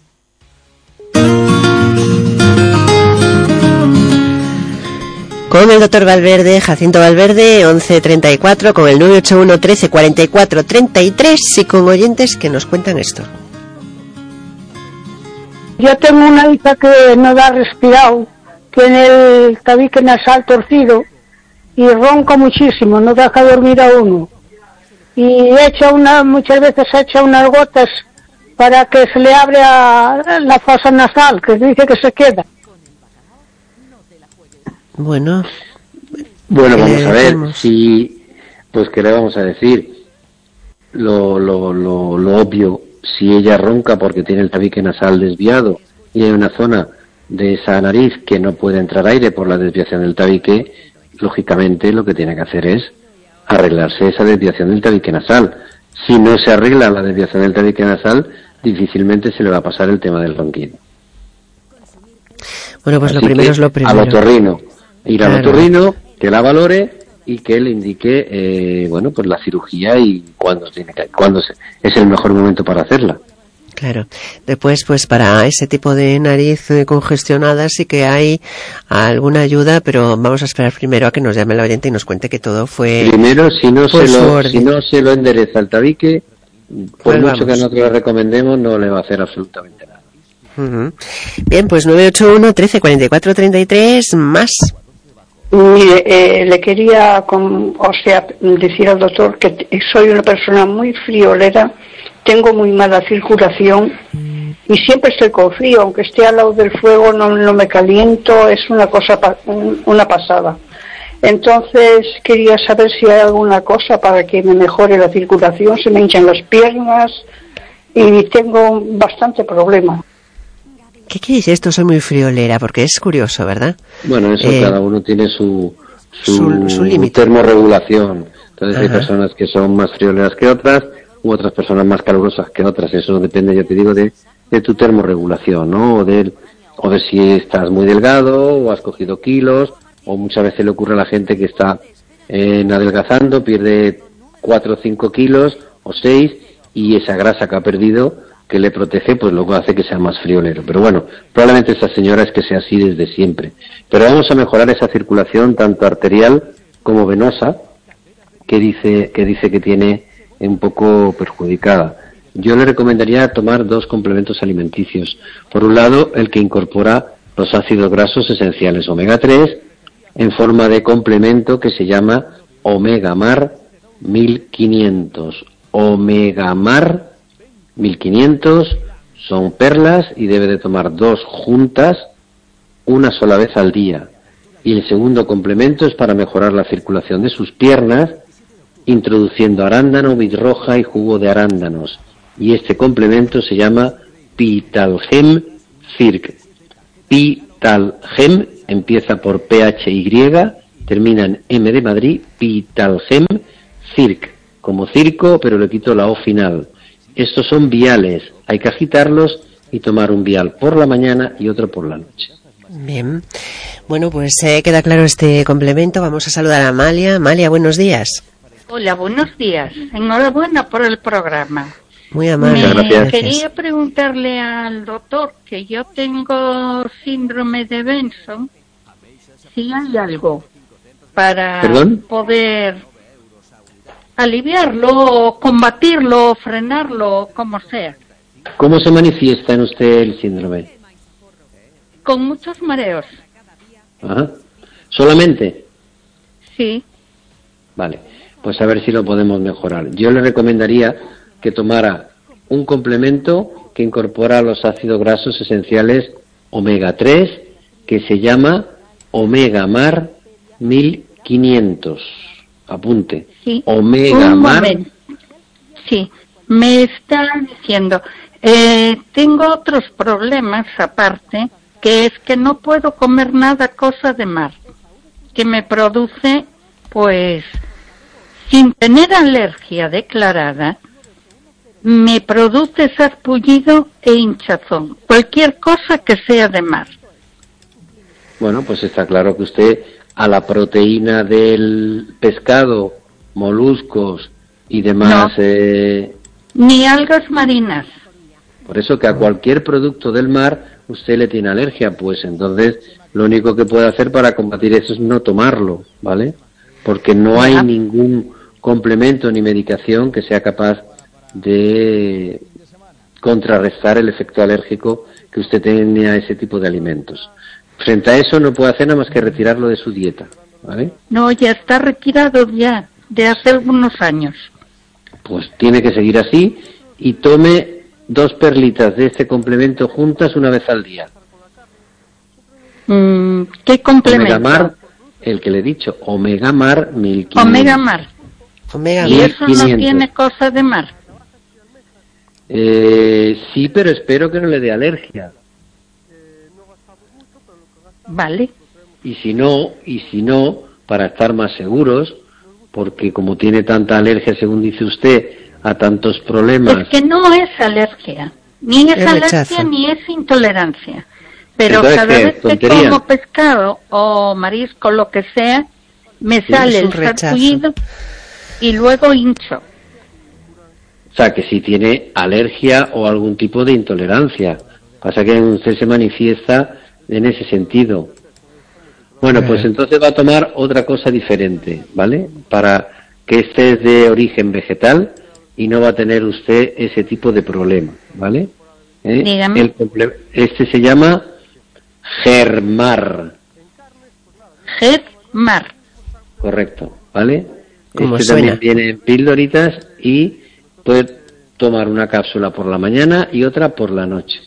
Con el doctor Valverde, Jacinto Valverde, once treinta y cuatro, con el nueve ocho uno, trece, cuarenta y cuatro, treinta y tres y con oyentes que nos cuentan esto. Yo tengo una hija que no da respirado, tiene el tabique nasal torcido y ronca muchísimo, no deja dormir a uno. y echa una, muchas veces echa unas gotas para que se le abra la fosa nasal, que dice que se queda. Bueno. Bueno, vamos a ver, si, pues qué le vamos a decir. Lo, lo, lo, lo obvio, si ella ronca porque tiene el tabique nasal desviado y hay una zona de esa nariz que no puede entrar aire por la desviación del tabique, lógicamente lo que tiene que hacer es arreglarse esa desviación del tabique nasal. Si no se arregla la desviación del tabique nasal, difícilmente se le va a pasar el tema del ronquido. Bueno, pues Así lo primero que, es lo primero. Al otorrino, ir Claro. al otorrino, que la valore y que le indique, eh, bueno, pues la cirugía y cuándo tiene que, cuándo se- es el mejor momento para hacerla. Claro. Después, pues para ese tipo de nariz eh, congestionada sí que hay alguna ayuda, pero vamos a esperar primero a que nos llame la oyente y nos cuente que todo fue Primero, si no por se su lo, orden. si no se lo endereza el tabique, por Pues mucho vamos. que nosotros le recomendemos, no le va a hacer absolutamente nada. Ujú. Bien, pues nueve ocho uno, trece, cuarenta y cuatro, treinta y tres, más. Mire, eh, le quería, con, o sea, decir al doctor que t- soy una persona muy friolera, tengo muy mala circulación y siempre estoy con frío, aunque esté al lado del fuego no, no me caliento, es una cosa, pa- un- una pasada. Entonces quería saber si hay alguna cosa para que me mejore la circulación, se me hinchan las piernas y tengo bastante problema. ¿Qué quiere decir esto? Soy muy friolera, porque es curioso, ¿verdad? Bueno, eso Eh, cada uno tiene su, su, su- su límite. termorregulación. Entonces hay Ajá. personas que son más frioleras que otras, u otras personas más calurosas que otras. Eso depende, ya te digo, de, de tu termorregulación, ¿no? O de, o de si estás muy delgado, o has cogido kilos, o muchas veces le ocurre a la gente que está eh, adelgazando, pierde cuatro o cinco kilos, o seis, y esa grasa que ha perdido, que le protege, pues luego hace que sea más friolero. Pero bueno, probablemente esta señora es que sea así desde siempre. Pero vamos a mejorar esa circulación tanto arterial como venosa, que dice que dice que tiene un poco perjudicada. Yo le recomendaría tomar dos complementos alimenticios. Por un lado, el que incorpora los ácidos grasos esenciales omega tres en forma de complemento que se llama Omega Mar mil quinientos. Omega Mar mil quinientos son perlas y debe de tomar dos juntas una sola vez al día. Y el segundo complemento es para mejorar la circulación de sus piernas, introduciendo arándano, vidroja y jugo de arándanos. Y este complemento se llama Pitalgem Circ. Pitalgem empieza por P H Y, termina en M de Madrid, Pitalgem Circ, como circo, pero le quito la O final. Estos son viales, hay que agitarlos y tomar un vial por la mañana y otro por la noche. Bien. Bueno, pues eh, queda claro este complemento. Vamos a saludar a Amalia. Amalia, buenos días. Hola, buenos días. Enhorabuena por el programa. Muy amable. Me Gracias. quería preguntarle al doctor que yo tengo síndrome de Benson, si hay algo para ¿Perdón? poder aliviarlo, combatirlo, frenarlo, como sea. ¿Cómo se manifiesta en usted el síndrome? Con muchos mareos, Ajá. ¿Solamente? sí. Vale, pues a ver si lo podemos mejorar. Yo le recomendaría que tomara un complemento que incorpora los ácidos grasos esenciales omega tres, que se llama Omega Mar mil quinientos. Apunte. Sí. Omega Un Mar. momento. Sí, me está diciendo, eh, tengo otros problemas aparte, que es que no puedo comer nada cosa de mar, que me produce, pues, sin tener alergia declarada, me produce sarpullido e hinchazón, cualquier cosa que sea de mar. Bueno, pues está claro que usted a la proteína del pescado, moluscos y demás, No. eh, Ni algas marinas. por eso que a cualquier producto del mar usted le tiene alergia, pues entonces lo único que puede hacer para combatir eso es no tomarlo, ¿vale? Porque no hay Ya. ningún complemento ni medicación que sea capaz de contrarrestar el efecto alérgico que usted tiene a ese tipo de alimentos. Frente a eso no puede hacer nada más que retirarlo de su dieta, ¿vale? No, ya está retirado ya, de hace algunos años. Pues tiene que seguir así y tome dos perlitas de este complemento juntas una vez al día. Mm, ¿Qué complemento? Omegamar, el que le he dicho, Omegamar mil quinientos. Omegamar. Omega ¿Y eso no tiene cosa de mar? Eh, sí, pero espero que no le dé alergia. Vale. Y si no, y si no, para estar más seguros, porque como tiene tanta alergia, según dice usted, a tantos problemas... Es que no es alergia, ni es, Es alergia rechazo. ni es intolerancia. Pero Entonces, cada ¿qué? vez que ¿Tontería? como pescado o marisco, lo que sea, me Sí, sale es el un rechazo. sarpullido y luego hincho. O sea, que si tiene alergia o algún tipo de intolerancia. Pasa que usted se manifiesta en ese sentido. Bueno, pues entonces va a tomar otra cosa diferente, ¿vale? Para que este es de origen vegetal y no va a tener usted ese tipo de problema, ¿vale? ¿Eh? Dígame. El comple- este se llama Germar, Germar. correcto, ¿vale? Como este suena. también viene en pildoritas y puede tomar una cápsula por la mañana y otra por la noche.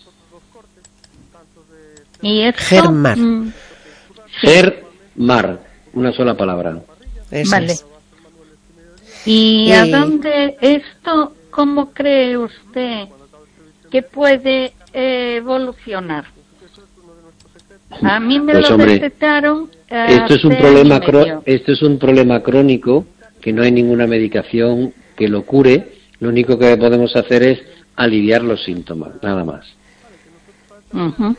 Y esto, Germar. mm, Germar, una sola palabra. Eso vale. es. ¿Y a Y- dónde esto, cómo cree usted que puede eh, evolucionar? A mí me Pues, lo hombre, recetaron. eh, Esto es un hace problema año y cro- medio. esto es un problema crónico que no hay ninguna medicación que lo cure. Lo único que podemos hacer es aliviar los síntomas, nada más. Ujú.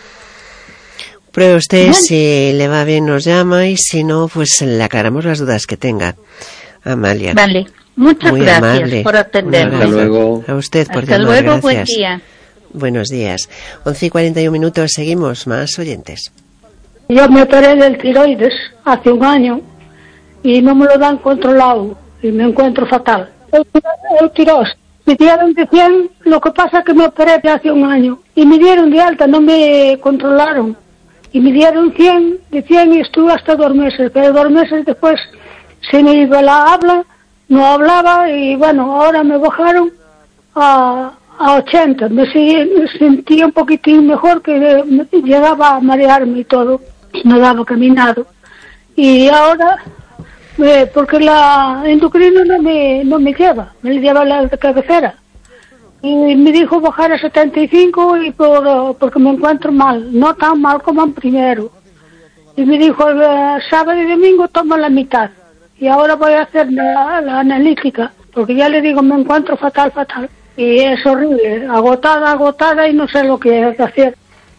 Pruebe usted, Bueno. si le va bien nos llama y si no, pues le aclaramos las dudas que tenga. Amalia. Vale, muchas Muy gracias amable. por atenderme. Un abrazo. A usted por Hasta llamar, luego, buen gracias. día. Buenos días. once y cuarenta y un minutos, seguimos, más oyentes. Yo me operé del tiroides hace un año y no me lo dan controlado y me encuentro fatal. El, el tiroides. Me dieron de cien, lo que pasa es que me operé de hace un año y me dieron de alta, no me controlaron. Y me dieron cien, de cien y estuve hasta dos meses, pero dos meses después se me iba la habla, no hablaba y bueno, ahora me bajaron a, a ochenta. Me, seguí- me sentía un poquitín mejor, que me llegaba a marearme y todo, no daba caminado. Y ahora, eh, porque la endocrino no me, no me lleva, me lleva la de cabecera. Y me dijo bajar a setenta y cinco y por, eh, porque me encuentro mal, no tan mal como en primero. Y me dijo, el eh, sábado y domingo toma la mitad. Y ahora voy a hacer la, la analítica, porque ya le digo, me encuentro fatal, fatal. Y es horrible, agotada, agotada y no sé lo que hacer.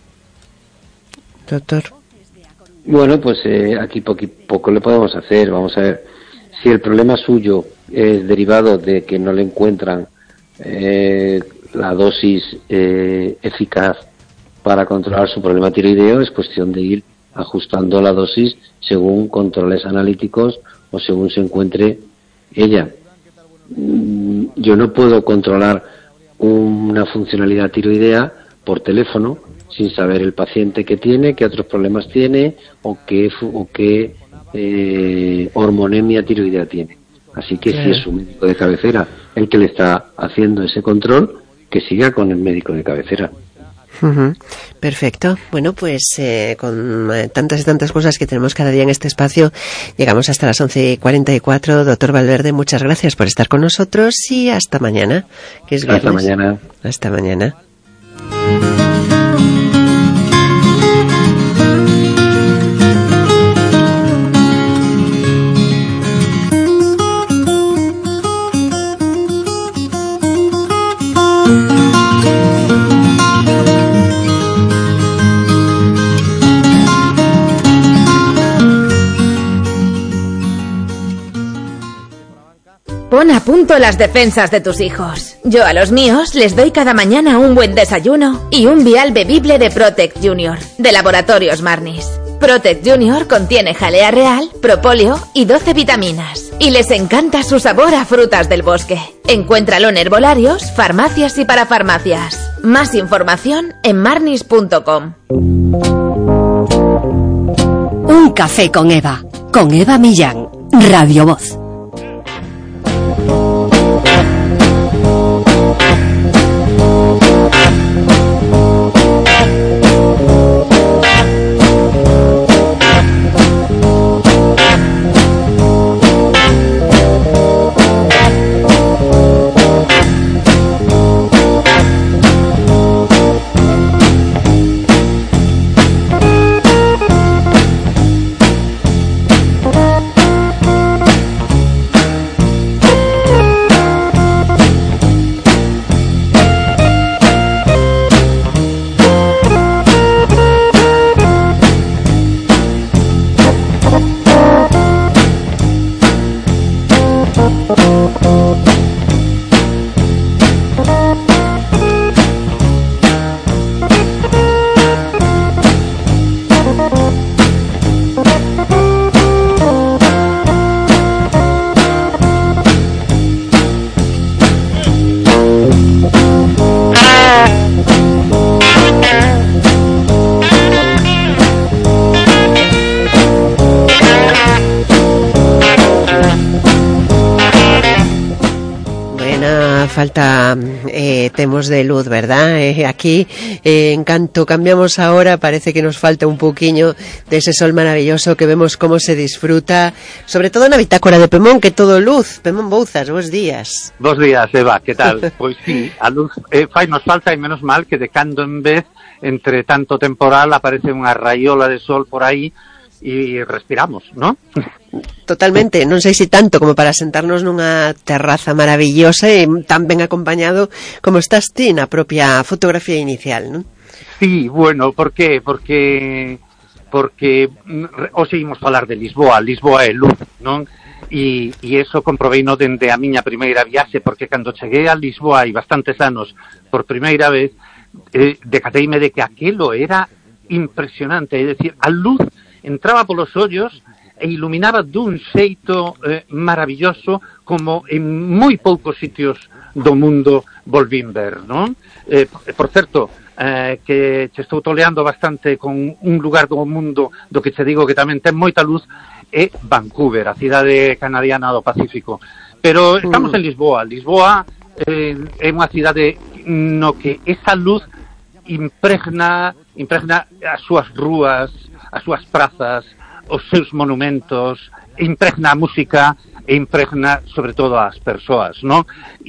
Doctor. Bueno, pues eh, aquí poco, poco le podemos hacer. Vamos a ver, si el problema suyo es derivado de que no le encuentran eh, la dosis eh, eficaz para controlar su problema tiroideo, es cuestión de ir ajustando la dosis según controles analíticos o según se encuentre ella. Mm, Yo no puedo controlar una funcionalidad tiroidea por teléfono sin saber el paciente que tiene, qué otros problemas tiene o qué, fu- o qué eh, hormonemia tiroidea tiene. Así que Claro. si es su médico de cabecera el que le está haciendo ese control, que siga con el médico de cabecera. Ujú. Perfecto. Bueno, pues eh, con eh, tantas y tantas cosas que tenemos cada día en este espacio, llegamos hasta las once y cuarenta y cuatro. Doctor Valverde, muchas gracias por estar con nosotros y hasta mañana, que es Hasta viernes. mañana. Hasta mañana. Pon a punto las defensas de tus hijos. Yo a los míos les doy cada mañana un buen desayuno y un vial bebible de Protect Junior, de Laboratorios Marnis. Protect Junior contiene jalea real, propóleo y doce vitaminas. Y les encanta su sabor a frutas del bosque. Encuéntralo en herbolarios, farmacias y parafarmacias. Más información en marnis punto com. Un café con Eva, con Eva Millán, Radio Voz. falta eh, temos de luz, verdad? Eh, aquí, eh, en canto cambiamos ahora, parece que nos falta un pouquiño de ese sol maravilloso que vemos como se disfruta, sobre todo na bitácora de Pemón, que todo luz. Pemón Bouzas, bons días. Bos días, Eva, que tal? Pois sí, a luz eh, fai nos falta, e menos mal que de cando en vez, entre tanto temporal, aparece unha raiola de sol por aí e respiramos, ¿no? Totalmente, non sei se tanto como para sentarnos nunha terraza maravillosa e tan ben acompañado como estás ti na propia fotografía inicial, non? Sí, bueno, por qué? Porque porque hoxe imos falar de Lisboa, Lisboa é luz, non? E, e eso comproveino dende a miña primeira viaxe, porque cando cheguei a Lisboa hai bastantes anos por primeira vez, eh, decateime de que aquilo era impresionante, é dicir, a luz entraba polos ollos e iluminaba dun xeito eh, maravilloso como en moi poucos sitios do mundo volvín ver, non? Eh, por certo, eh, que che estou toleando bastante con un lugar do mundo do que che digo que tamén ten moita luz, é Vancouver, a cidade canadiana do Pacífico. Pero estamos en Lisboa. Lisboa eh, é unha cidade no que esa luz impregna, impregna as súas rúas, as súas prazas, os seus monumentos, impregna a música e impregna sobre todo as persoas, ¿no?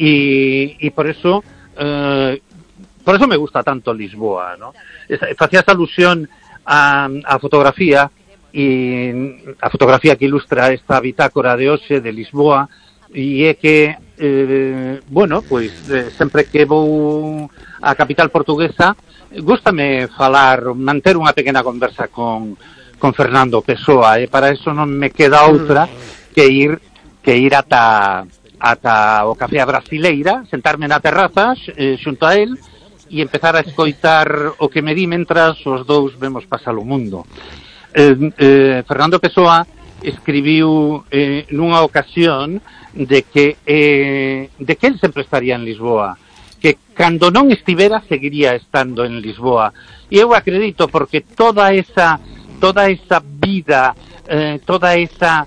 E, e por eso eh, por eso me gusta tanto Lisboa, ¿no? Facías alusión a, a fotografía, e a fotografía que ilustra esta bitácora de hoxe de Lisboa, e é que eh, bueno, pois eh, sempre que vou á capital portuguesa gústame falar, manter unha pequena conversa con, con Fernando Pessoa, e para eso non me queda outra que ir que ir ata, ata o Café a Brasileira, sentarme na terraza eh, xunto a él e empezar a escoitar o que me di mentras os dous vemos pasar o mundo. Eh, eh, Fernando Pessoa escribiu eh, nunha ocasión de que eh, de que él sempre estaría en Lisboa, que cando non estivera seguiría estando en Lisboa. E eu acredito, porque toda esa toda esa vida, eh, toda esa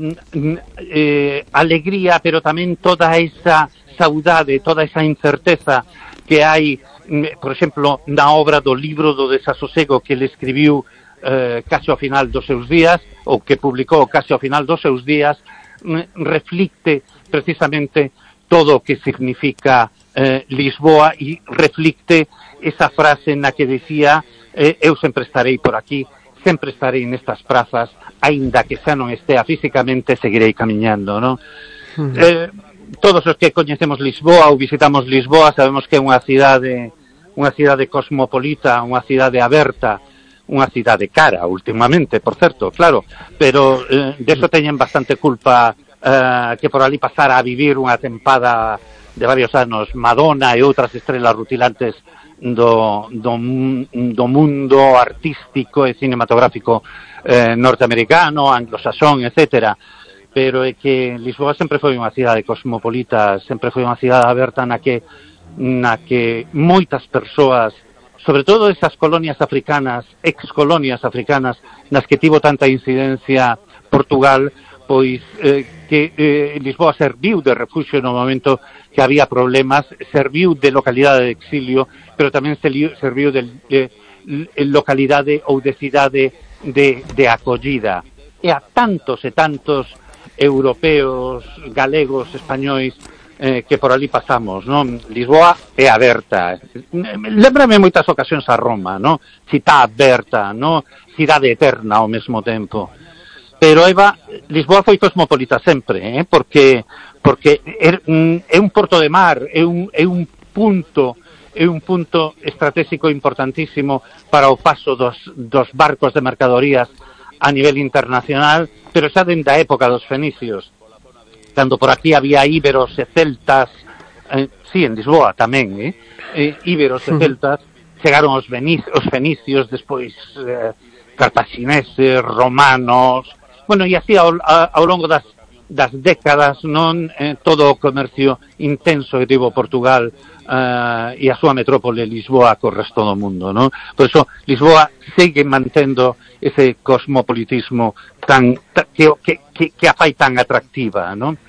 eh, alegría, pero tamén toda esa saudade, toda esa incerteza que hai, por exemplo, na obra do libro do desasosego que ele escribiu eh, case ao final dos seus días, ou que publicou case ao final dos seus días, reflicte precisamente todo o que significa eh, Lisboa, e reflicte esa frase na que decía eh, eu sempre estarei por aquí, sempre estarei nestas prazas, aínda que xa non estea físicamente, seguirei camiñando, non? Uh-huh. Eh, todos os que coñecemos Lisboa ou visitamos Lisboa sabemos que é unha cidade unha cidade cosmopolita, unha cidade aberta, unha cidade cara últimamente, por certo, claro, pero eh, deso teñen bastante culpa eh, que por ali pasara a vivir unha tempada de varios anos Madonna e outras estrelas rutilantes do, do, do mundo artístico e cinematográfico eh, norteamericano, anglosaxón, etcétera. Pero é que Lisboa sempre foi unha cidade cosmopolita, sempre foi unha cidade aberta na que, na que moitas persoas, sobre todo esas colonias africanas, ex-colonias africanas, nas que tivo tanta incidencia Portugal, pois eh, que eh, Lisboa serviu de refuxio no momento que había problemas, serviu de localidade de exilio, pero tamén serviu de, de, de localidade ou de cidade de, de acollida. E a tantos e tantos europeos, galegos, españois, eh, que por ali pasamos, non? Lisboa é aberta. Lembrame moitas ocasións a Roma, non? Citá aberta, non? Cidade eterna ao mesmo tempo. Pero, Eva, Lisboa foi cosmopolita sempre, eh? porque porque é, é un porto de mar, é un, é un punto é un punto estratégico importantísimo para o paso dos, dos barcos de mercadorías a nivel internacional, pero xa dende a época dos fenicios, cando por aquí había íberos e celtas, eh, sí, en Lisboa tamén, eh? eh íberos e celtas, chegaron os, os fenicios, despois eh, cartaxineses, romanos, bueno, e así ao, ao longo das, das décadas, non eh, todo o comercio intenso que tivo Portugal uh, e a súa metrópole Lisboa co resto do mundo, non? Por iso, Lisboa segue mantendo ese cosmopolitismo tan, tan que, que, que, que a fai tan atractiva, non?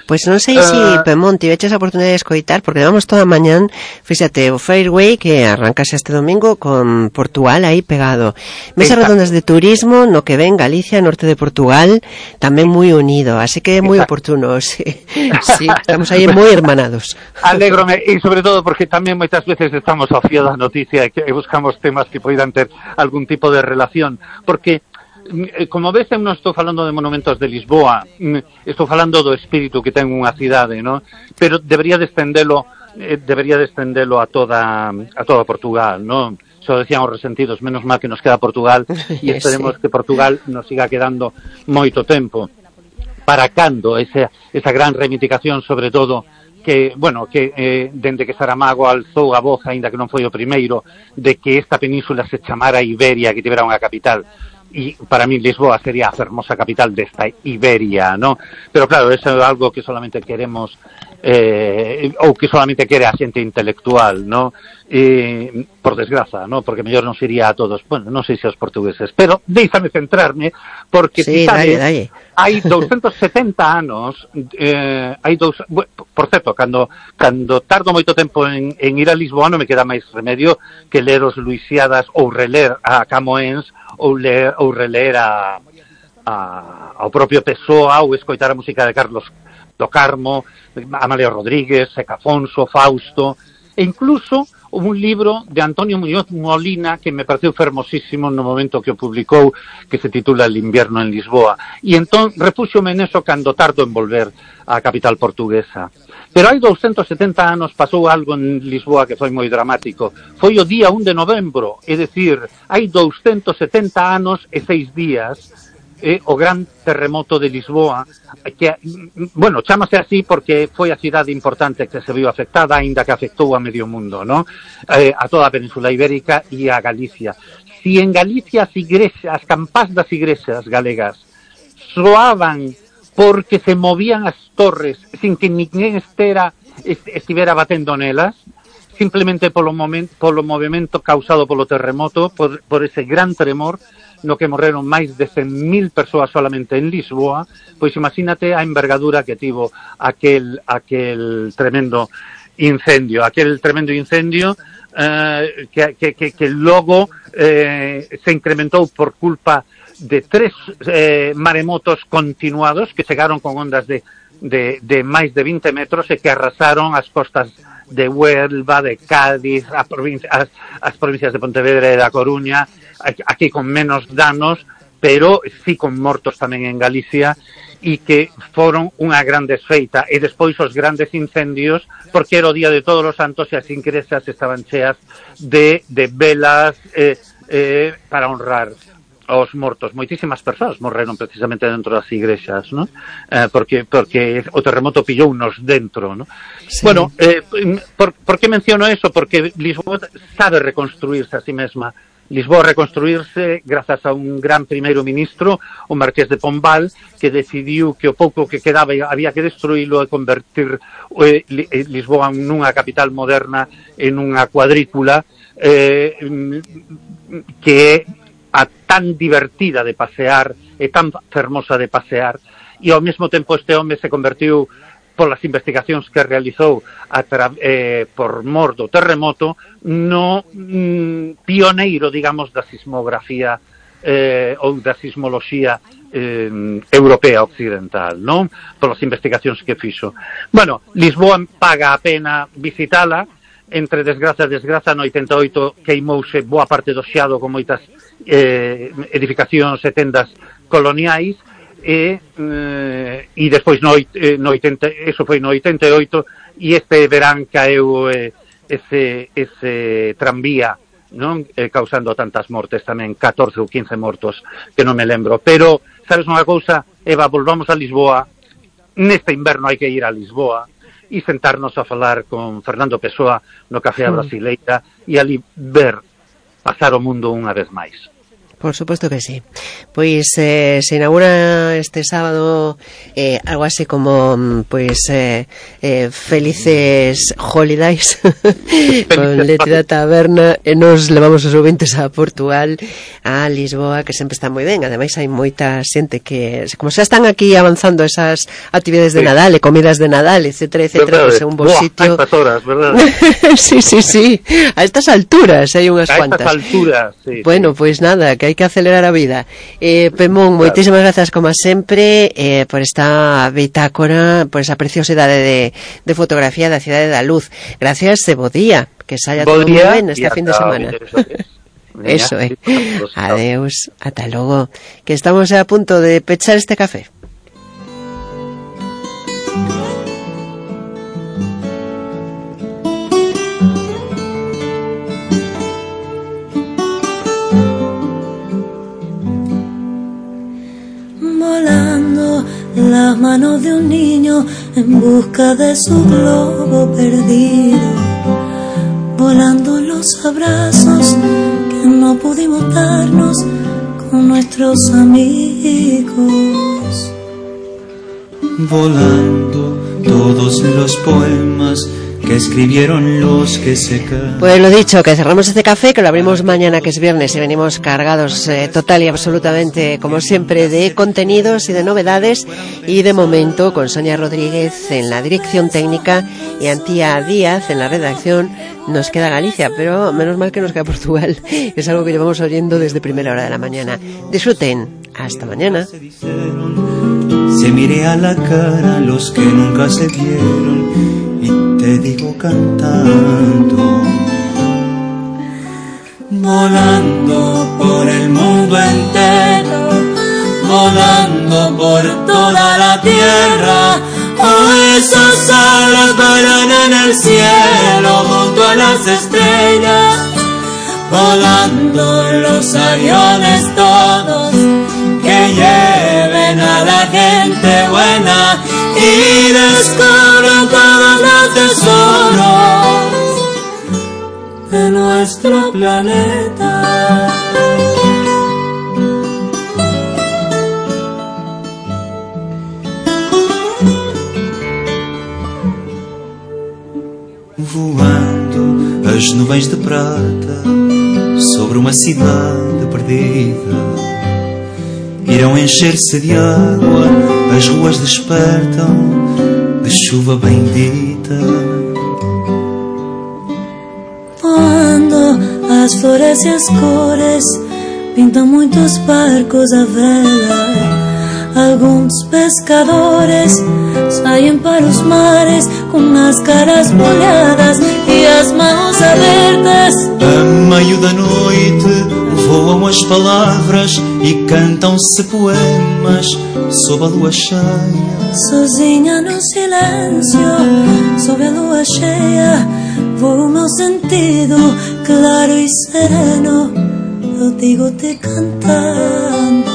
Pois non sei se Uh, Pemón tiveches a oportunidade de escoitar, porque levamos toda a mañán, fíxate, o Fairway que arrancase este domingo con Portugal aí pegado. Mesas redondas de turismo no que ven Galicia, norte de Portugal, tamén moi unido, así que é moi oportuno, sí. Sí, estamos aí moi hermanados. Alégrome, e sobre todo porque tamén moitas veces estamos ao fío da noticia e, que, e buscamos temas que poidan ter algún tipo de relación, porque como ves, eu non estou falando de monumentos de Lisboa, estou falando do espírito que ten unha cidade, ¿no? Pero debería de estendelo, eh, debería de estendelo a toda a toda Portugal, ¿no? Só decían os resentidos, menos mal que nos queda Portugal e esperemos sí. que Portugal nos siga quedando moito tempo. Para cando esa, esa gran reivindicación, sobre todo, que, bueno, que eh, dende que Saramago alzou a voz, aínda que non foi o primeiro, de que esta península se chamara Iberia, que tivera unha capital. Y para mí Lisboa sería a fermosa capital desta Iberia, ¿no? Pero claro, eso é algo que solamente queremos eh, ou que solamente quere a xente intelectual, ¿no? E, por desgraza, ¿no? Porque mellor non sería a todos, bueno, non sei se aos portugueses, pero déixame centrarme, porque sí, sabes, dalle, dalle. hai doscientos setenta anos, eh, hai dous, bueno, por certo, cando cando tardo moito tempo en, en ir a Lisboa non me queda máis remedio que ler os Luisiadas ou reler a Camoens ou ler ou reler a, a ao propio Pessoa ou escoitar a música de Carlos do Carmo, Amalio Rodríguez, Seca Afonso, Fausto, e incluso un libro de Antonio Muñoz Molina que me pareceu fermosísimo no momento que o publicou, que se titula El invierno en Lisboa, e entón repuxome neso cando tardo en volver á capital portuguesa. Pero hai doscientos setenta anos pasou algo en Lisboa que foi moi dramático. Foi o día un de novembro, é dicir, hai doscientos setenta anos e seis días, eh, o gran terremoto de Lisboa, que, bueno, chámase así porque foi a cidade importante que se viu afectada, aínda que afectou a medio mundo, ¿no? Eh, a toda a Península Ibérica e a Galicia. Si en Galicia as igrexas, as campás das igrexas galegas soaban porque se movían as torres sin que ninguén estera, estivera batendo nelas, simplemente polo, momento, polo movimento causado polo terremoto, por, por ese gran tremor, no que morreron máis de cen mil persoas solamente en Lisboa, pois imagínate a envergadura que tivo aquel, aquel tremendo incendio, aquel tremendo incendio eh, que, que, que, que logo eh, se incrementou por culpa de tres eh, maremotos continuados que chegaron con ondas de, de, de máis de vinte metros e que arrasaron as costas de Huelva, de Cádiz, as, provincia, as, as provincias de Pontevedra e da Coruña, aquí con menos danos, pero sí con mortos tamén en Galicia, e que foron unha gran desfeita, e despois os grandes incendios, porque era o día de Todos os Santos e as igrexas estaban cheas de, de velas eh, eh, para honrar os mortos. Moitísimas persoas morreron precisamente dentro das igrexas, ¿no? Eh, porque porque o terremoto pillounos dentro, ¿no? Sí. Bueno, eh, por, por que menciono eso? Porque Lisboa sabe reconstruirse a sí mesma. Lisboa reconstruirse grazas a un gran primeiro ministro, o Marqués de Pombal, que decidiu que o pouco que quedaba había que destruílo e convertir eh, Lisboa nunha capital moderna, en unha cuadrícula eh, que a tan divertida de pasear e tan fermosa de pasear, e ao mesmo tempo este home se convertiu polas investigacións que realizou a tra eh, por mor do terremoto no mm, pioneiro, digamos, da sismografía eh, ou da sismoloxía eh, europea occidental, non? Polas investigacións que fixo. Bueno, Lisboa paga a pena visitala. Entre desgraza e desgraza, no oitenta e oito queimouse boa parte do Xiado con moitas eh, edificacións e tendas coloniais, e, eh, e despois no, eh, no oitenta, eso foi no oitenta e oito, e este verán caeu eh, ese, ese tranvía, non? Eh, causando tantas mortes tamén, catorce ou quince mortos, que non me lembro. Pero, sabes unha cousa, Eva, volvamos a Lisboa. Neste inverno hai que ir a Lisboa e sentarnos a falar con Fernando Pessoa no Café a Brasileira e ali ver pasar o mundo unha vez máis. Por supuesto que sí. Pues eh, se inaugura este sábado eh, algo así como pues eh, eh, felices holidays con Leti da Taberna e nos levamos os ouvintes a Portugal, a Lisboa, que sempre está moi ben. Ademais hai moita xente que, como xa están aquí avanzando esas actividades de sí. Nadal e comidas de Nadal, etcétera, etcétera, pues é un bo Buah, sitio. A estas horas, verdad? Sí, sí, sí. A estas alturas hai unhas a cuantas. A estas alturas, sí. Bueno, pois pues nada, que hai que acelerar a vida. Eh, Pemón, claro. Moitísimas grazas como sempre eh, por esta bitácora, por esa preciosidade de, de fotografía da Cidade da Luz. Gracias e bo día, que saia todo moi ben este fin de semana. Eso, eh. Adeus, ata logo, que estamos a punto de pechar este café. Volando las manos de un niño en busca de su globo perdido, volando los abrazos que no pudimos darnos con nuestros amigos, volando todos los poemas que escribieron los que se caen. Pues lo dicho, que cerramos este café, que lo abrimos mañana, que es viernes, y venimos cargados eh, total y absolutamente, como siempre, de contenidos y de novedades. Y de momento, con Sonia Rodríguez en la dirección técnica y Antía Díaz en la redacción, nos queda Galicia, pero menos mal que nos queda Portugal. Es algo que llevamos oyendo desde primera hora de la mañana. Disfruten. Hasta mañana. Se miré a la cara los que nunca se vieron. Te digo cantando, volando por el mundo entero, volando por toda la tierra. Hoy sus alas vuelan en el cielo junto a las estrellas, volando los aviones todos que lleven a la gente buena y descubran todos los tesoros de nuestro planeta. Voando as nuvens de prata sobre uma cidade perdida, irão encher-se de água, as ruas despertam de chuva bendita. Voando as flores e as cores pintam muitos barcos a vela. Alguns pescadores saem para os mares com as caras molhadas e as mãos abertas. A meio da noite voam as palavras e cantam-se poemas sob a lua cheia. Sozinha no silêncio, sob a lua cheia, voa o meu sentido claro e sereno. Eu digo-te cantando,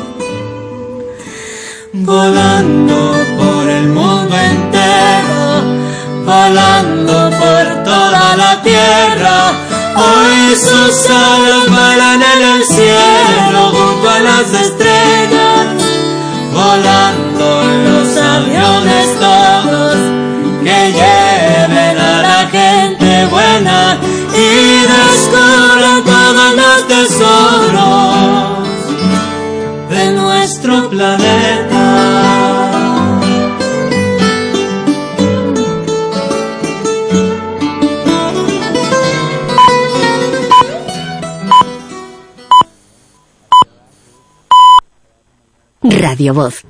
volando por el mundo entero, volando por toda la tierra. Hoy sus alas vuelan en el cielo junto a las estrellas, volando los aviones todos que lleven a la gente buena y descubran todos los tesoros de nuestro planeta. Radio Voz,